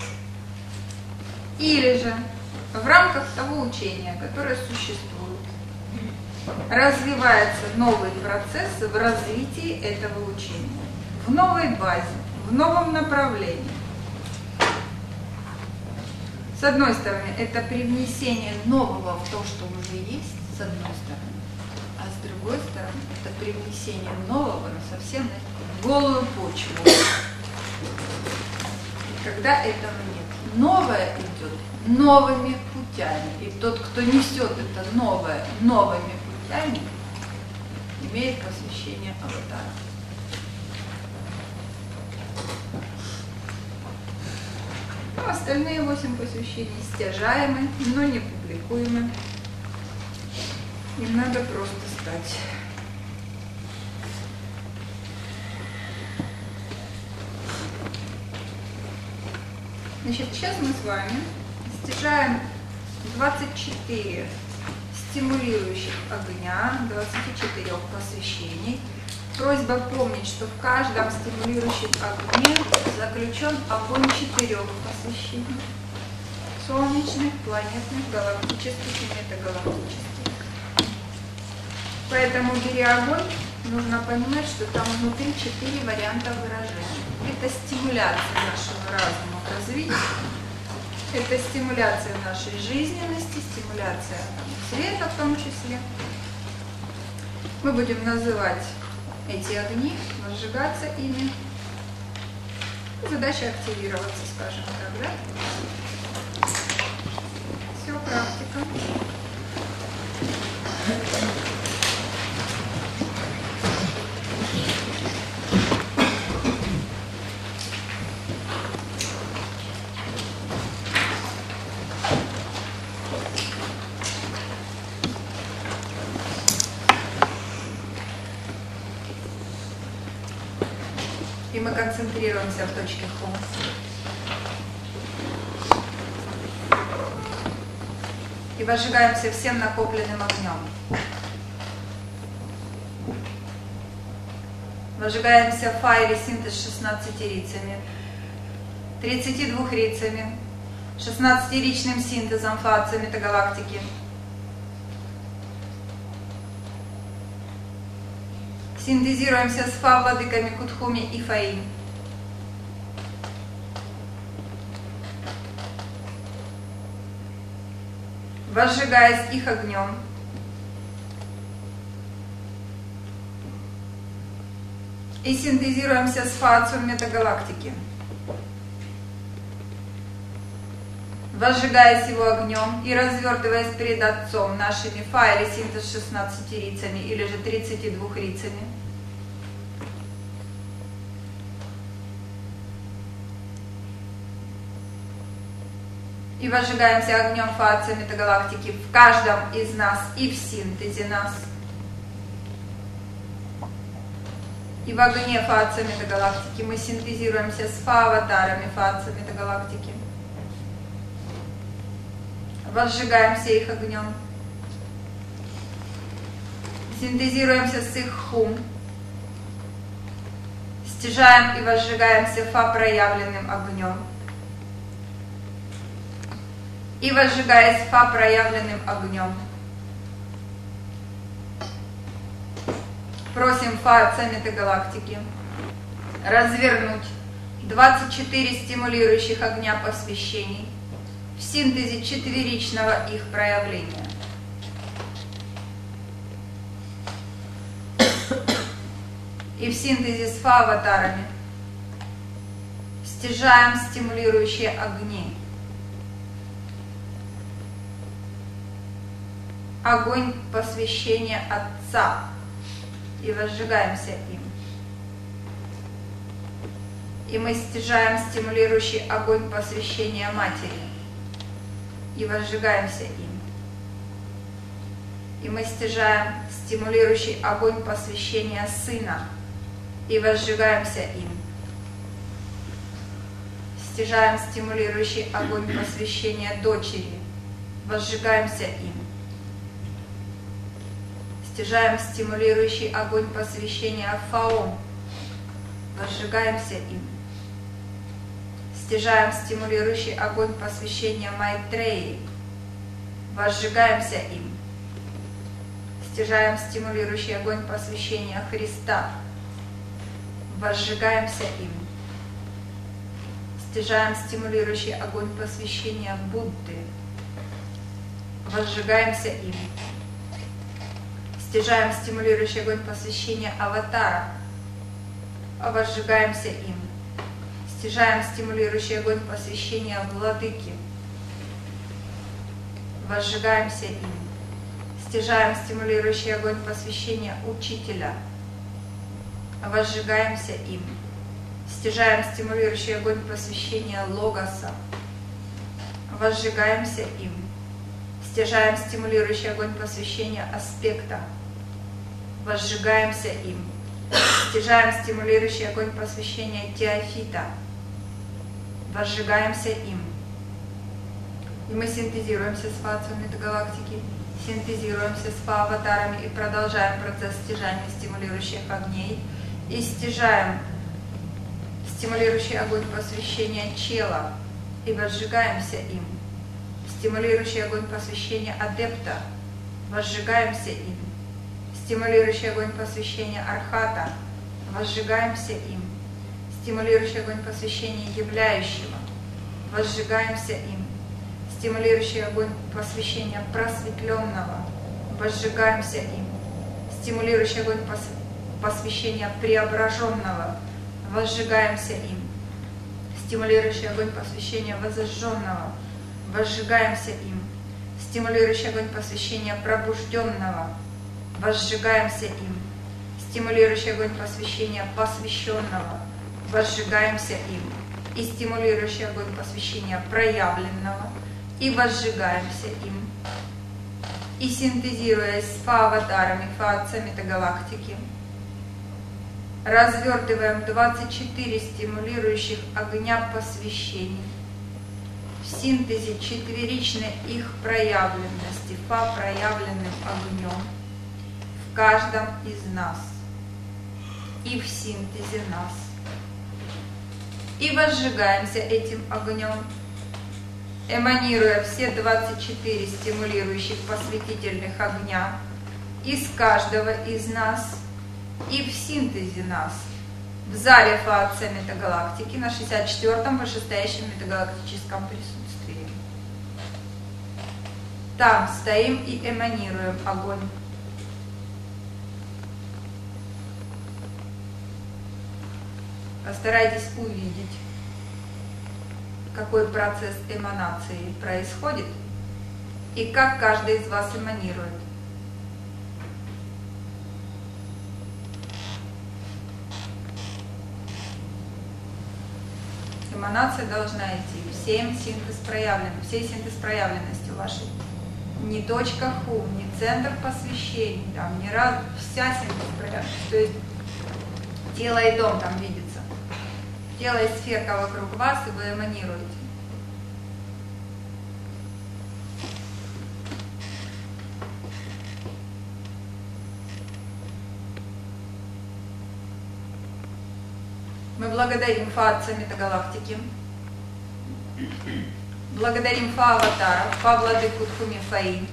Или же в рамках того учения, которое существует, развивается новый процесс в развитии этого учения, в новой базе, в новом направлении. С одной стороны, это привнесение нового в то, что уже есть, с одной стороны, а с другой стороны, это привнесение нового, но совсем на голую почву. Когда этого нет, новое идет новыми путями, и тот, кто несет это новое новыми путями, имеет посвящение аватара. Ну, остальные восемь посвящений стяжаемы, но не публикуемы. Им надо просто стать. Значит, сейчас мы с вами стяжаем двадцать четыре стимулирующих огня, двадцать четыре посвящений. Просьба помнить, что в каждом стимулирующем огне заключен огонь четырех посвящений. Солнечных, планетных, галактических и метагалактических. Поэтому, беря огонь, нужно понимать, что там внутри четыре варианта выражения. Это стимуляция нашего разума к развитию, это стимуляция нашей жизненности, стимуляция света в том числе. Мы будем называть эти огни, разжигаться ими. Задача активироваться, скажем так, да? Все, практика. И мы концентрируемся в точке Хо. И возжигаемся всем накопленным огнем. Возжигаемся в файле синтез шестнадцати рицами, тридцати двух рицами, шестнадцатиричным синтезом фации метагалактики. Синтезируемся с Фа владыками Кутхуми и Фаим. Возжигаясь их огнем. И синтезируемся с Фацию метагалактики. возжигаясь его огнем и развертываясь перед Отцом нашими фа или синтез шестнадцати рицами, или же тридцати двух рицами. И возжигаемся огнем фа Отца метагалактики в каждом из нас и в синтезе нас. И в огне фа Отца метагалактики мы синтезируемся с фа-аватарами фа Отца метагалактики. Возжигаемся их огнем. Синтезируемся с их хум. Стяжаем и возжигаемся фа проявленным огнем. И возжигаясь фа проявленным огнем, просим фа Отца метагалактики развернуть двадцать четыре стимулирующих огня посвящений в синтезе четверичного их проявления. И в синтезе с фа-аватарами стяжаем стимулирующие огни. Огонь посвящения Отца и возжигаемся им. И мы стяжаем стимулирующий огонь посвящения Матери и возжигаемся им. И мы стяжаем стимулирующий огонь посвящения Сына и возжигаемся им. Стяжаем стимулирующий огонь посвящения Дочери, возжигаемся им. Стяжаем стимулирующий огонь посвящения Фаом, возжигаемся им. Стяжаем стимулирующий огонь посвящения Майтреи, возжигаемся им. Стяжаем стимулирующий огонь посвящения Христа, возжигаемся им. Стяжаем стимулирующий огонь посвящения Будды, возжигаемся им. Стяжаем стимулирующий огонь посвящения Аватара, возжигаемся им. Стяжаем стимулирующий огонь посвящения Владыки, возжигаемся им. Стяжаем стимулирующий огонь посвящения Учителя, возжигаемся им. Стяжаем стимулирующий огонь посвящения Логоса, возжигаемся им. Стяжаем стимулирующий огонь посвящения Аспекта, возжигаемся им. Стяжаем стимулирующий огонь посвящения Теофита, возжигаемся им. И мы синтезируемся с фа Отцом метагалактики, синтезируемся с фа-аватарами и продолжаем процесс стяжания стимулирующих огней. И стяжаем стимулирующий огонь посвящения Чела и возжигаемся им. Стимулирующий огонь посвящения Адепта, возжигаемся им. Стимулирующий огонь посвящения Архата, возжигаемся им. Стимулирующий огонь посвящения Являющего, возжигаемся им. Стимулирующий огонь посвящения Просветленного, возжигаемся им. Стимулирующий огонь посвящения Преображенного, возжигаемся им. Стимулирующий огонь посвящения Воззажженного, возжигаемся им. Стимулирующий огонь посвящения Пробужденного, возжигаемся им. Стимулирующий огонь посвящения Посвященного, возжигаемся им. И стимулирующий огонь посвящения Проявленного, и возжигаемся им. И синтезируясь с фа-аватарами фа Отца метагалактики, развертываем двадцать четыре стимулирующих огня посвящений в синтезе четверичной их проявленности фа проявленным огнем в каждом из нас и в синтезе нас. И возжигаемся этим огнем, эманируя все двадцать четыре стимулирующих посвятительных огня из каждого из нас и в синтезе нас в зале фа Отца метагалактики на шестьдесят четвёртом вышестоящем метагалактическом присутствии. Там стоим и эманируем огонь. Постарайтесь увидеть, какой процесс эманации происходит и как каждый из вас эманирует. Эманация должна идти всем синтез проявлен, всей синтез проявленностью вашей. Не точка ху, не центр посвящений, там, не раз, вся синтез проявленность. То есть тело и дом там видится. Тело и сферка вокруг вас, и вы эманируете. Мы благодарим Фа Отца Метагалактики, благодарим Фа Аватара, Фа Владыку Тхуми Фаи.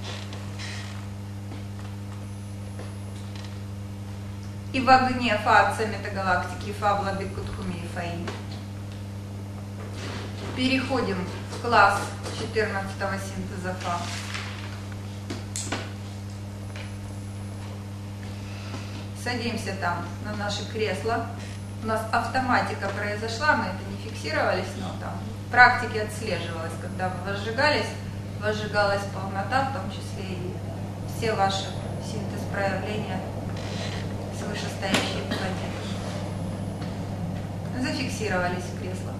И в огне Фа Отца Метагалактики, Фа Владыку Тхуми Фаи. Переходим в класс четырнадцатого синтеза Фа. Садимся там на наше кресло. У нас автоматика произошла, мы это не фиксировались, но там в практике отслеживалось, когда вы возжигались, возжигалась полнота, в том числе и все ваши синтез проявления с вышестоящей планетой. Зафиксировались в креслах.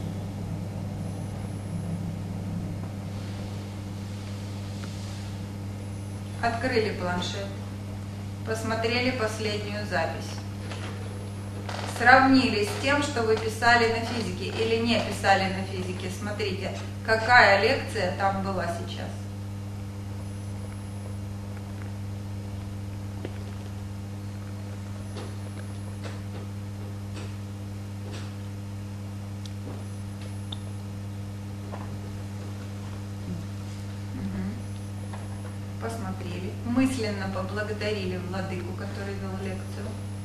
Открыли планшет, посмотрели последнюю запись. Сравнили с тем, что вы писали на физике или не писали на физике. Смотрите, какая лекция там была сейчас. Угу. Посмотрели. Мысленно поблагодарили владыку, который вел лекцию.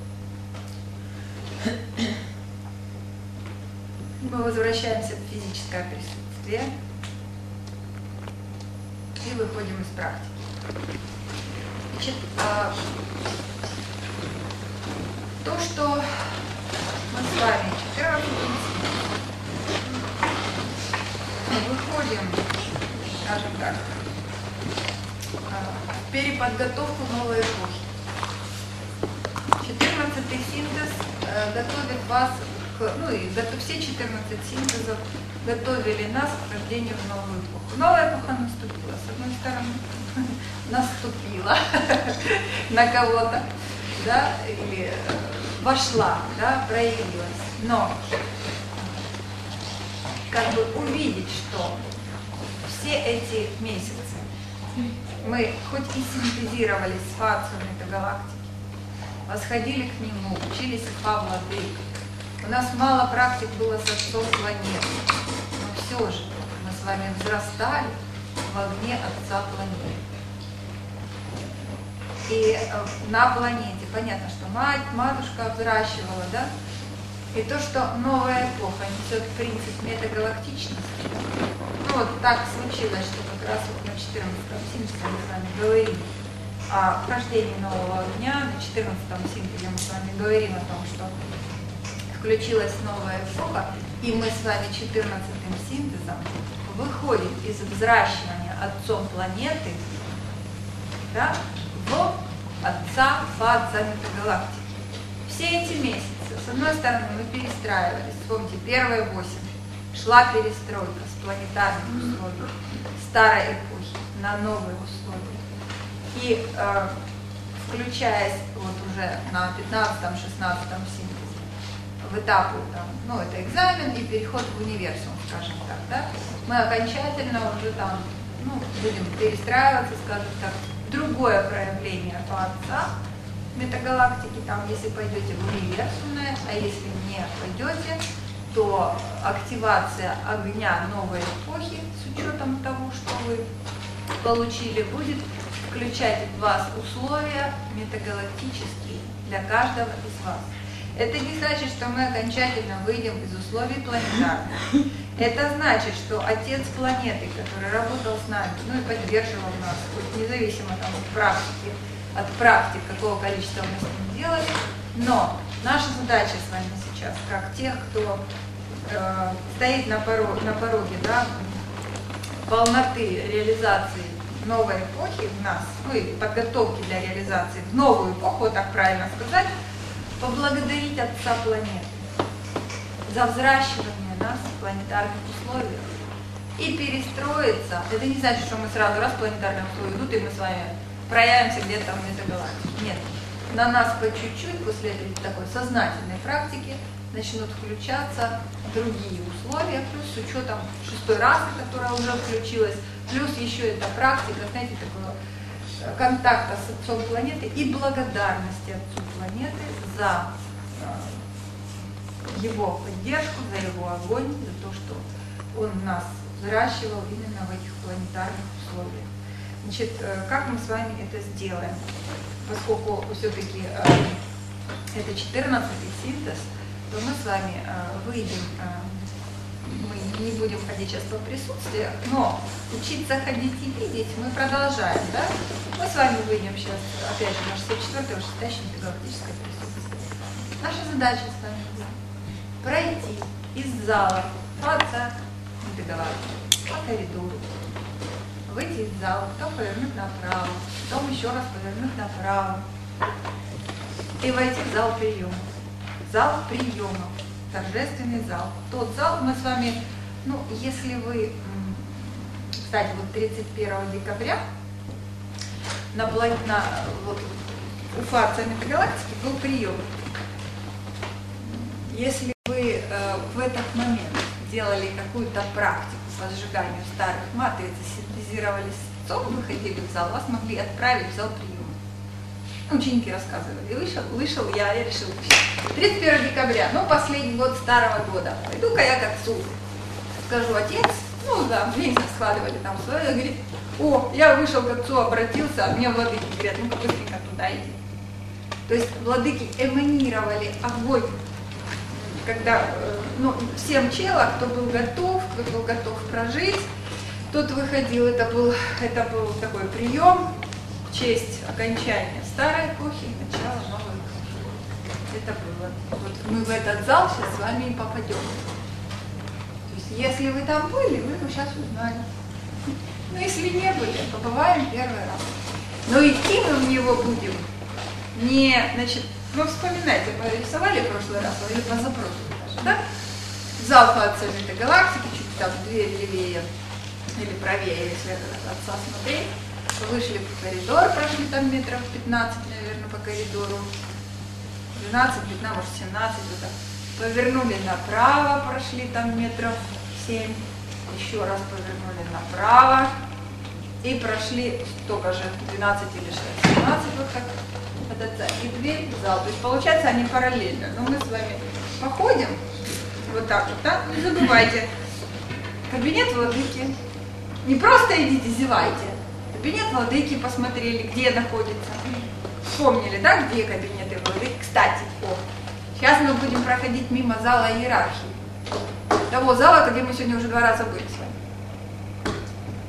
Мы возвращаемся в физическое присутствие и выходим из практики. Значит, то, что мы с вами четырнадцатый выходим, скажем так, в переподготовку новой эпохи. четырнадцатый синтез готовит вас к, ну и все четырнадцать синтезов готовили нас к рождению в новую эпоху. Новая эпоха наступила, с одной стороны, наступила на кого-то, да, или вошла, да, проявилась. Но как бы увидеть, что все эти месяцы мы хоть и синтезировались с Фа Отцом Метагалактики, восходили к нему, учились у Фа Владык. У нас мало практик было с Отцом планеты, но все же мы с вами взрастали в огне Отца планеты. И на планете понятно, что мать, матушка взращивала, да? И то, что новая эпоха несет принцип метагалактичности, ну вот так случилось, что как раз вот на четырнадцатом синтезе мы с вами говорим о рождении нового огня, на четырнадцатом синтезе мы с вами говорим о том, что включилась новая эпоха, и мы с вами четырнадцатым синтезом выходим из взращивания Отцом планеты, да, в Отца Фа Отца Метагалактики. Все эти месяцы, с одной стороны, мы перестраивались, вспомните, первые восемь, шла перестройка с планетарных условий старой эпохи на новые условия. И э, включаясь вот уже на пятнадцатом-шестнадцатом синтезе, в этапы, там, ну, это экзамен и переход в универсум, скажем так, да, мы окончательно уже там, ну, будем перестраиваться, скажем так, другое проявление Фа Отца Метагалактики, там, если пойдете в универсумное, а если не пойдете, то активация огня новой эпохи, с учетом того, что вы получили, будет включать в вас условия метагалактические для каждого из вас. Это не значит, что мы окончательно выйдем из условий планетарных. Это значит, что Отец планеты, который работал с нами, ну и поддерживал нас, независимо там, от практики, от практик, какого количества мы с ним делали, но наша задача с вами сейчас, как тех, кто э, стоит на пороге, на пороге, да, полноты реализации новой эпохи в нас, ну и подготовки для реализации в новую эпоху, так правильно сказать, поблагодарить Отца планеты за взращивание нас в планетарных условиях и перестроиться. Это не значит, что мы сразу раз в планетарные условия идут, и мы с вами проявимся где-то в метагалактике. Нет. На нас по чуть-чуть после этой такой сознательной практики начнут включаться другие условия, плюс с учетом шестой расы, которая уже включилась, плюс еще эта практика, знаете, такого контакта с Отцом планеты и благодарности Отцу планеты за его поддержку, за его огонь, за то, что он нас взращивал именно в этих планетарных условиях. Значит, как мы с вами это сделаем? Поскольку все-таки это четырнадцатый синтез, то мы с вами выйдем, мы не будем ходить сейчас по присутствию, но учиться ходить и видеть мы продолжаем, да? Мы с вами выйдем сейчас, опять же, на шестьдесят четвёртое вышестоящее метагалактическое присутствие. Наша задача с вами пройти из зала по метагалактики, по коридору, выйти из зала, потом повернуть направо, потом еще раз повернуть направо и войти в зал приема. Зал приема, торжественный зал. Тот зал мы с вами, ну, если вы, кстати, вот тридцать первого декабря на, на вот, у Фарца метагалактики был прием. Если вы э, в этот момент делали какую-то практику по сжиганию старых матриц, синтезировали с отцом, выходили в зал, вас могли отправить в зал приема. Ученики рассказывали. И вышел, вышел я, я решил тридцать первого декабря, ну, последний год старого года. Пойду-ка я к отцу. Скажу, отец, ну да, вместе складывали там свое, говорит, о, я вышел к отцу, обратился, а мне владыки говорят, ну-ка быстренько туда иди. То есть владыки эманировали огонь, когда, ну, всем челам, кто был готов, кто был готов прожить, тот выходил, это был, это был такой прием в честь окончания старой эпохи и начала новой эпохи. Это было. Вот мы в этот зал сейчас с вами и попадем. То есть, если вы там были, вы его сейчас узнали. Но если не были, побываем первый раз. Но идти мы в него будем не, значит, ну вспоминайте, мы рисовали в прошлый раз, или позапрошлый даже, да? Зал Фарца метагалактики, чуть там дверь левее или правее, если это от отца смотреть. Вышли в коридор, прошли там метров пятнадцать, наверное, по коридору. двенадцать, пятнадцать, может семнадцать, вот так. Повернули направо, прошли там метров семь. Еще раз повернули направо. И прошли столько же, двенадцать или шесть, семнадцать, вот так. И дверь в зал. То есть получается они параллельно. Но мы с вами походим вот так вот, да? Не забывайте. Кабинет владыки. Не просто идите, зевайте. Кабинет владыки посмотрели, где находится. Вспомнили, да, где кабинеты владыки. Кстати, о, сейчас мы будем проходить мимо зала иерархии. Того зала, где мы сегодня уже два раза были с вами.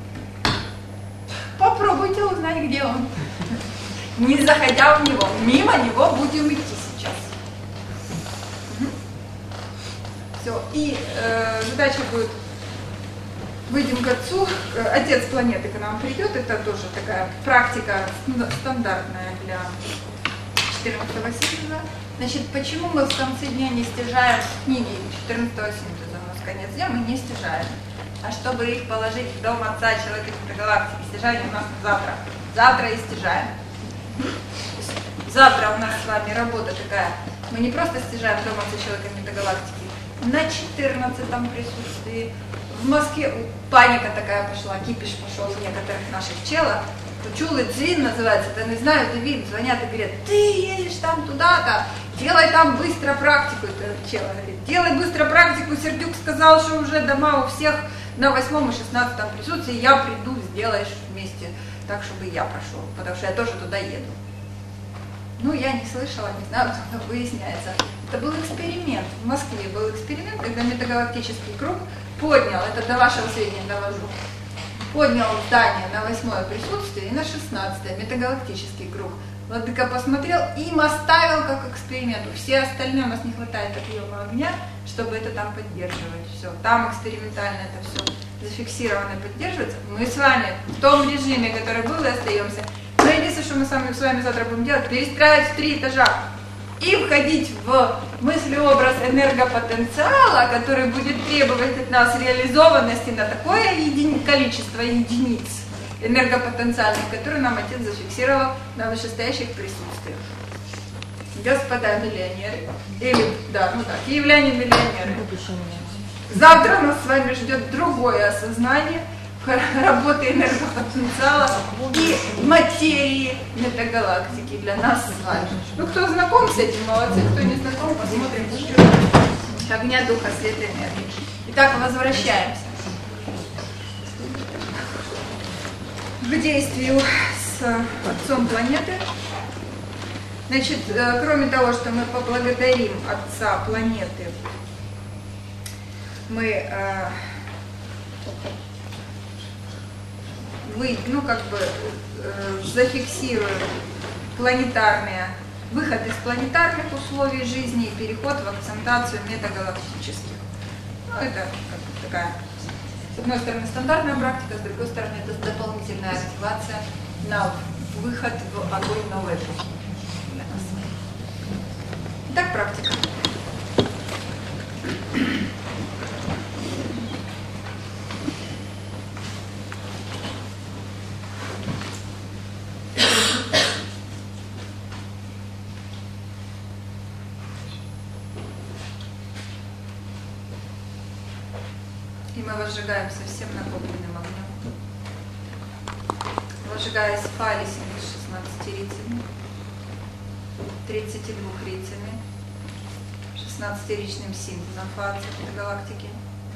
Попробуйте узнать, где он. Не заходя в него. Мимо него будем идти сейчас. Угу. Все. И э, задача будет: выйдем к отцу. Отец планеты к нам придет. Это тоже такая практика стандартная для четырнадцатого синтеза. Значит, почему мы в конце дня не стяжаем книги четырнадцатого синтеза? У нас конец дня, мы не стяжаем. А чтобы их положить в дом отца человека метагалактики, стяжание у нас завтра. Завтра и стяжаем. Завтра у нас с вами работа такая. Мы не просто стяжаем дом отца человека метагалактики. На четырнадцатом присутствии в Москве паника такая пошла, кипиш пошел у некоторых наших челов. Чулы Дзин называется, это не знаю, это видно, звонят и говорят, ты едешь там туда-то, делай там быстро практику. Это чел говорит, делай быстро практику, Сердюк сказал, что уже дома у всех на восьмом и шестнадцатом присутствии, я приду, сделаешь вместе, так, чтобы я прошел, потому что я тоже туда еду. Ну, я не слышала, не знаю, кто выясняется. Это был эксперимент. В Москве был эксперимент, когда метагалактический круг поднял, это до вашего сведения довожу, поднял здание на восьмое присутствие и на шестнадцатое метагалактический круг Владыка посмотрел, им оставил как эксперимент. У всех остальных у нас не хватает объема огня, чтобы это там поддерживать. Все, там экспериментально это все зафиксировано и поддерживается. Мы с вами в том режиме, который был, и остаемся. Но единственное, что мы с вами, с вами завтра будем делать, перестраивать в три этажа и входить в мыслеобраз энергопотенциала, который будет требовать от нас реализованности на такое едини- количество единиц энергопотенциальных, которые нам Отец зафиксировал на вышестоящих присутствиях. Господа миллионеры, или, да, ну так, являне миллионеры. Завтра нас с вами ждет другое осознание работы энергопотенциала и материи метагалактики для нас с вами. Ну, кто знаком с этим, молодцы, кто не знаком, посмотрим, что огня, духа, света, энергии. Итак, возвращаемся к действию с Отцом планеты. Значит, кроме того, что мы поблагодарим Отца планеты, мы э, вы, ну, как бы э, зафиксируем планетарные, выход из планетарных условий жизни и переход в акцентацию метагалактических. Ну, это как бы такая, с одной стороны, стандартная практика, с другой стороны, это дополнительная активация на выход в огонь новой эпохи для нас. Итак, практика. И мы возжигаем совсем накопленным огнем. Возжигаясь фалисами с шестнадцатью рицами, тридцатью двумя рицами, шестнадцатиричным синтезом фа галактики.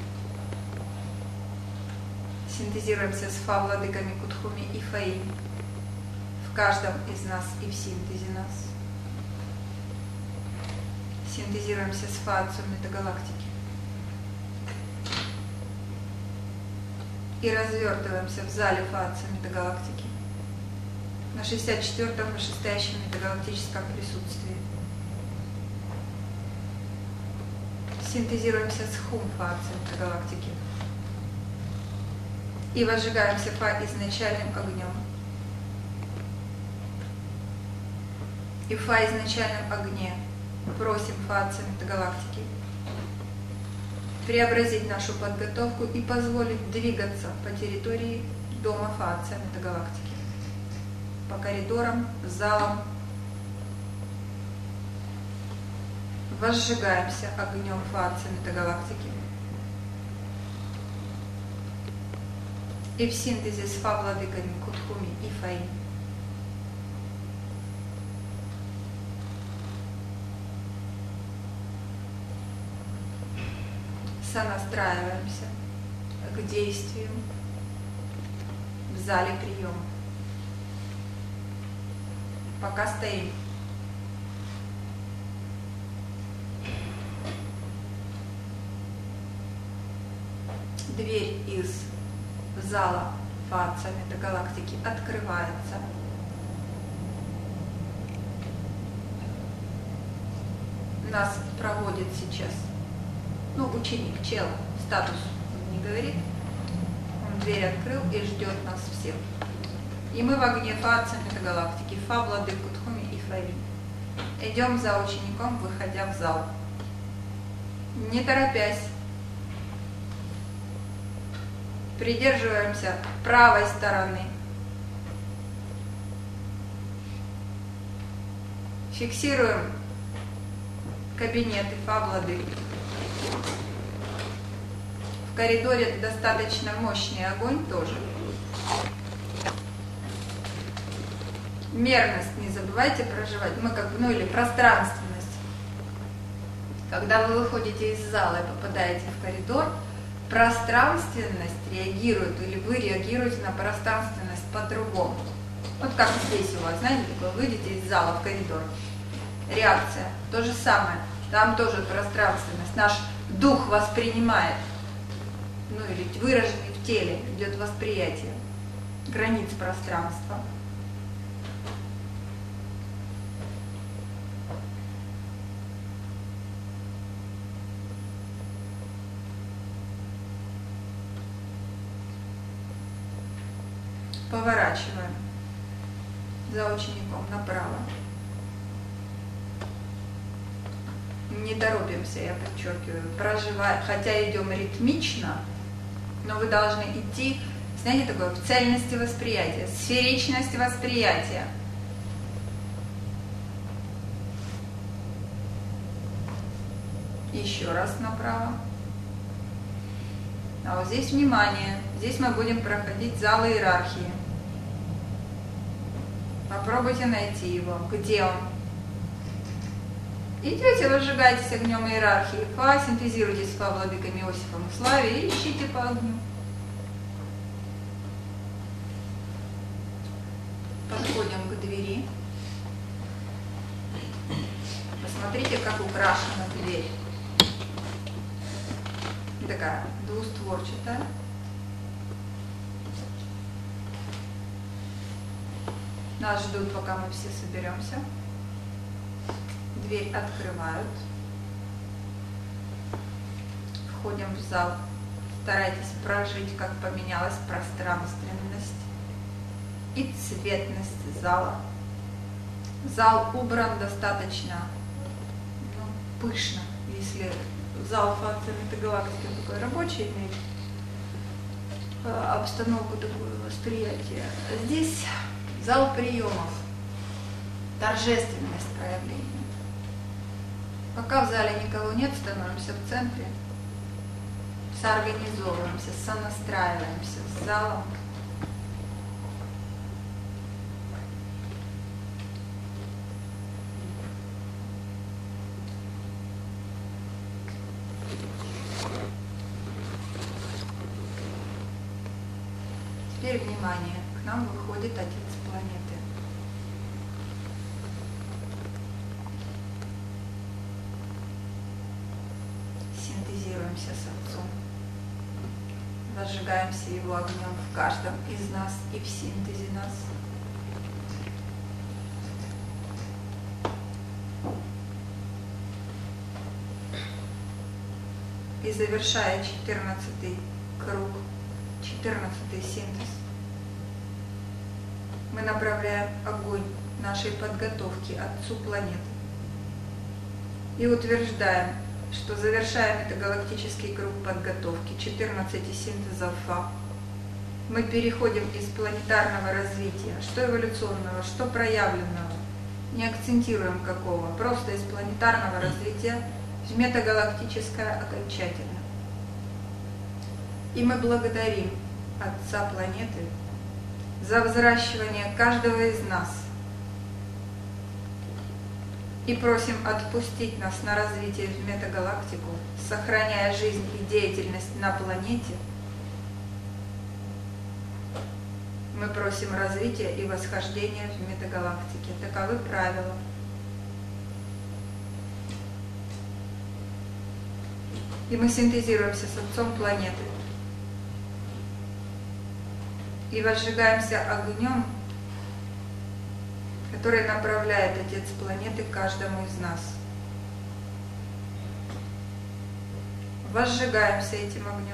Синтезируемся с фа владыками Кутхуми и Фаи в каждом из нас и в синтезе нас. Синтезируемся с фа отцом метагалактики. И развертываемся в зале фаца метагалактики на шестьдесят четвёртом вышестоящем метагалактическом присутствии. Синтезируемся с хум фаца метагалактики и возжигаемся фа изначальным огнем. И в фа изначальном огне просим фаца метагалактики преобразить нашу подготовку и позволить двигаться по территории дома фаца метагалактики, по коридорам, залам. Возжигаемся огнем фаца метагалактики. И в синтезе с фа владыками Кутхуми и Фаи сонастраиваемся к действию в зале приема. Пока стоим. Дверь из зала фаца метагалактики открывается. Нас проводит сейчас, ну, ученик, чел, статус он не говорит, он дверь открыл и ждет нас всех. И мы в огне фаца метагалактики, фа владык Кутхуми и Фаи. Идем за учеником, выходя в зал. Не торопясь. Придерживаемся правой стороны. Фиксируем кабинеты фа владык. В коридоре достаточно мощный огонь тоже. Мерность не забывайте проживать. Мы как бы, ну или пространственность. Когда вы выходите из зала и попадаете в коридор, пространственность реагирует, или вы реагируете на пространственность по-другому. Вот как здесь у вас, знаете, такое, выйдете из зала в коридор. Реакция. То же самое. Там тоже пространственность. Наш дух воспринимает. Ну или выраженный в теле идет восприятие границ пространства. Поворачиваем за учеником направо. Не торопимся, я подчеркиваю, проживая, хотя идем ритмично, но вы должны идти, знаете, такое, в цельности восприятия, сферичность восприятия. Еще раз направо. А вот здесь внимание, здесь мы будем проходить зал иерархии. Попробуйте найти его. Где он? Идете, разжигайтесь огнем иерархии. Фа, синтезируйтесь с Фа, владыками Иосифом в славе и ищите по огню. Подходим к двери. Посмотрите, как украшена дверь. Такая двустворчатая. Нас ждут, пока мы все соберемся. Дверь открывают. Входим в зал. Старайтесь прожить, как поменялась пространственность и цветность зала. Зал убран достаточно, ну, пышно, если зал факции метагалактики такой рабочий имеет обстановку, такое восприятие. Здесь зал приемов, торжественность проявления. Пока в зале никого нет, становимся в центре, соорганизовываемся, сонастраиваемся с залом. Теперь внимание, к нам выходит Отец планеты. Синтезируемся с Отцом. Возжигаемся Его огнем в каждом из нас и в синтезе нас. И завершая четырнадцатый круг, четырнадцатый синтез, мы направляем огонь нашей подготовки Отцу планеты и утверждаем, что завершая метагалактический круг подготовки четырнадцати синтезов Фа, мы переходим из планетарного развития, что эволюционного, что проявленного, не акцентируем какого, просто из планетарного развития в метагалактическое окончательно. И мы благодарим Отца планеты за взращивание каждого из нас и просим отпустить нас на развитие в метагалактику, сохраняя жизнь и деятельность на планете. Мы просим развития и восхождения в метагалактике. Таковы правила. И мы синтезируемся с Отцом планеты и возжигаемся огнем, который направляет Отец планеты каждому из нас. Возжигаемся этим огнем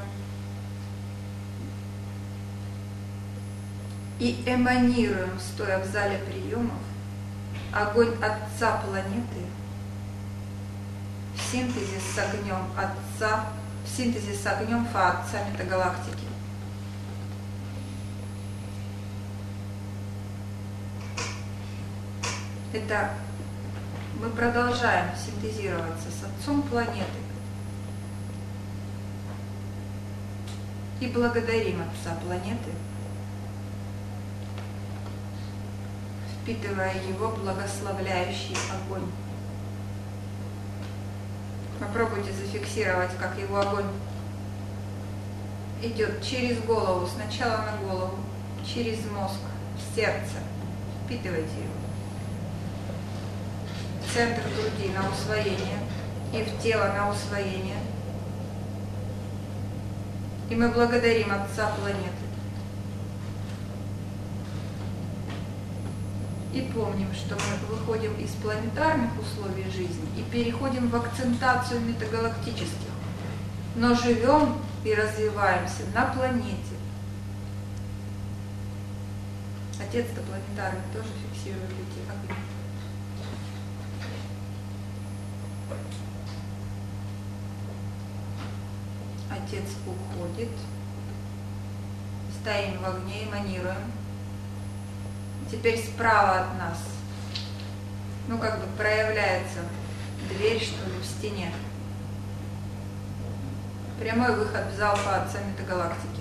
и эманируем, стоя в зале приемов, огонь Отца планеты в синтезе с огнем Отца, в синтезе с огнем Фа, Отца метагалактики. Это мы продолжаем синтезироваться с Отцом планеты и благодарим Отца планеты, впитывая Его благословляющий огонь. Попробуйте зафиксировать, как Его огонь идет через голову, сначала на голову, через мозг, в сердце. Впитывайте его. В центр груди на усвоение и в тело на усвоение. И мы благодарим Отца планеты. И помним, что мы выходим из планетарных условий жизни и переходим в акцентацию метагалактических, но живем и развиваемся на планете. Отец-то планетарный тоже фиксирует эти огни. Отец уходит. Стоим в огне, эманируем. Теперь справа от нас, ну как бы проявляется дверь, что ли, в стене. Прямой выход в зал по отца метагалактики.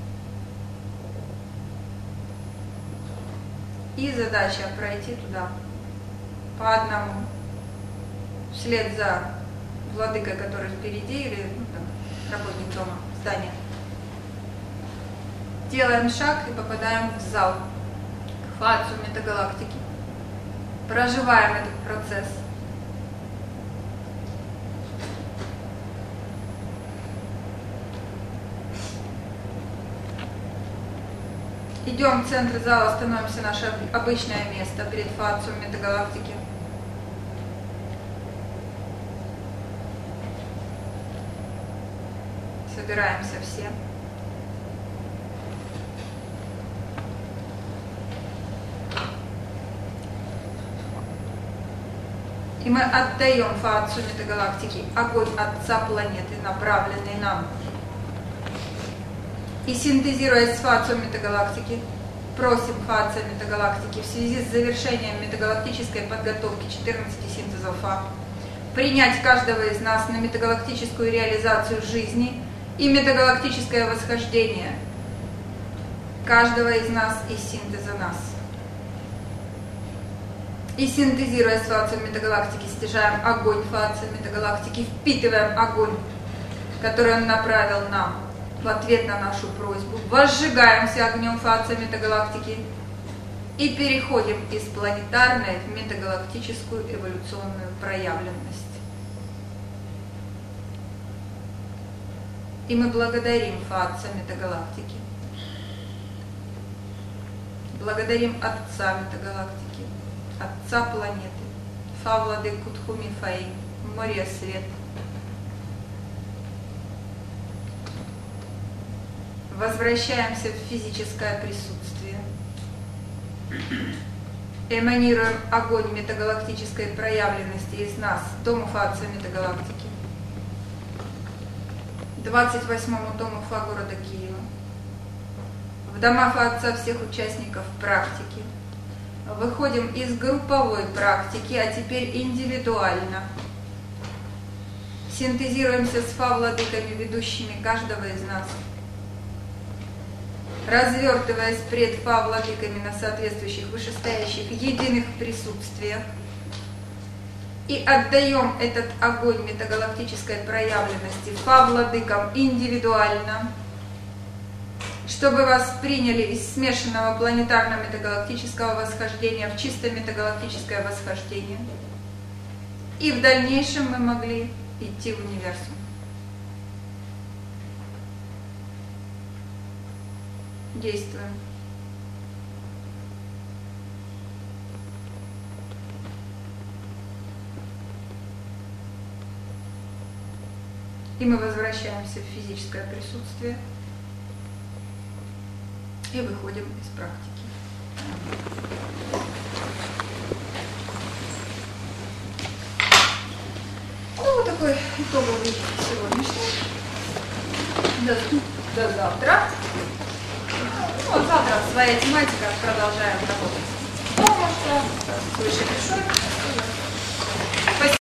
И задача пройти туда по одному, вслед за владыкой, который впереди, или ну, там, работник дома, здания. Делаем шаг и попадаем в зал, к фацию метагалактики. Проживаем этот процесс. Идем в центр зала, становимся наше обычное место перед фацией метагалактики. Собираемся все. И мы отдаем фацию метагалактики огонь Отца планеты, направленный нам. И синтезируя с фацией метагалактики, просим фация метагалактики в связи с завершением метагалактической подготовки четырнадцати синтезов Фа принять каждого из нас на метагалактическую реализацию жизни и метагалактическое восхождение каждого из нас из синтеза нас. И синтезируя с фацией метагалактики, стяжаем огонь фации метагалактики, впитываем огонь, который он направил нам в ответ на нашу просьбу, возжигаемся огнем фации метагалактики и переходим из планетарной в метагалактическую эволюционную проявленность. И мы благодарим фация метагалактики, благодарим Отца метагалактики, Отца планеты, Фа владыку Тхуми Фаи, море свет. Возвращаемся в физическое присутствие. Эманируем огонь метагалактической проявленности из нас, дому фация метагалактики, двадцать восьмому тому Фа города Киева, в дома фация всех участников практики. Выходим из групповой практики, а теперь индивидуально. Синтезируемся с Фа-владыками, ведущими каждого из нас. Развертываясь пред Фа-владыками на соответствующих вышестоящих единых присутствиях. И отдаем этот огонь метагалактической проявленности Фа-владыкам индивидуально, чтобы вас приняли из смешанного планетарно-метагалактического восхождения в чисто метагалактическое восхождение. И в дальнейшем мы могли идти в универсум. Действуем. И мы возвращаемся в физическое присутствие. И выходим из практики. Ну, вот такой итоговый сегодняшний. До, до завтра. Ну, а завтра своя тематика, продолжаем работать. Ну, может, слышали, что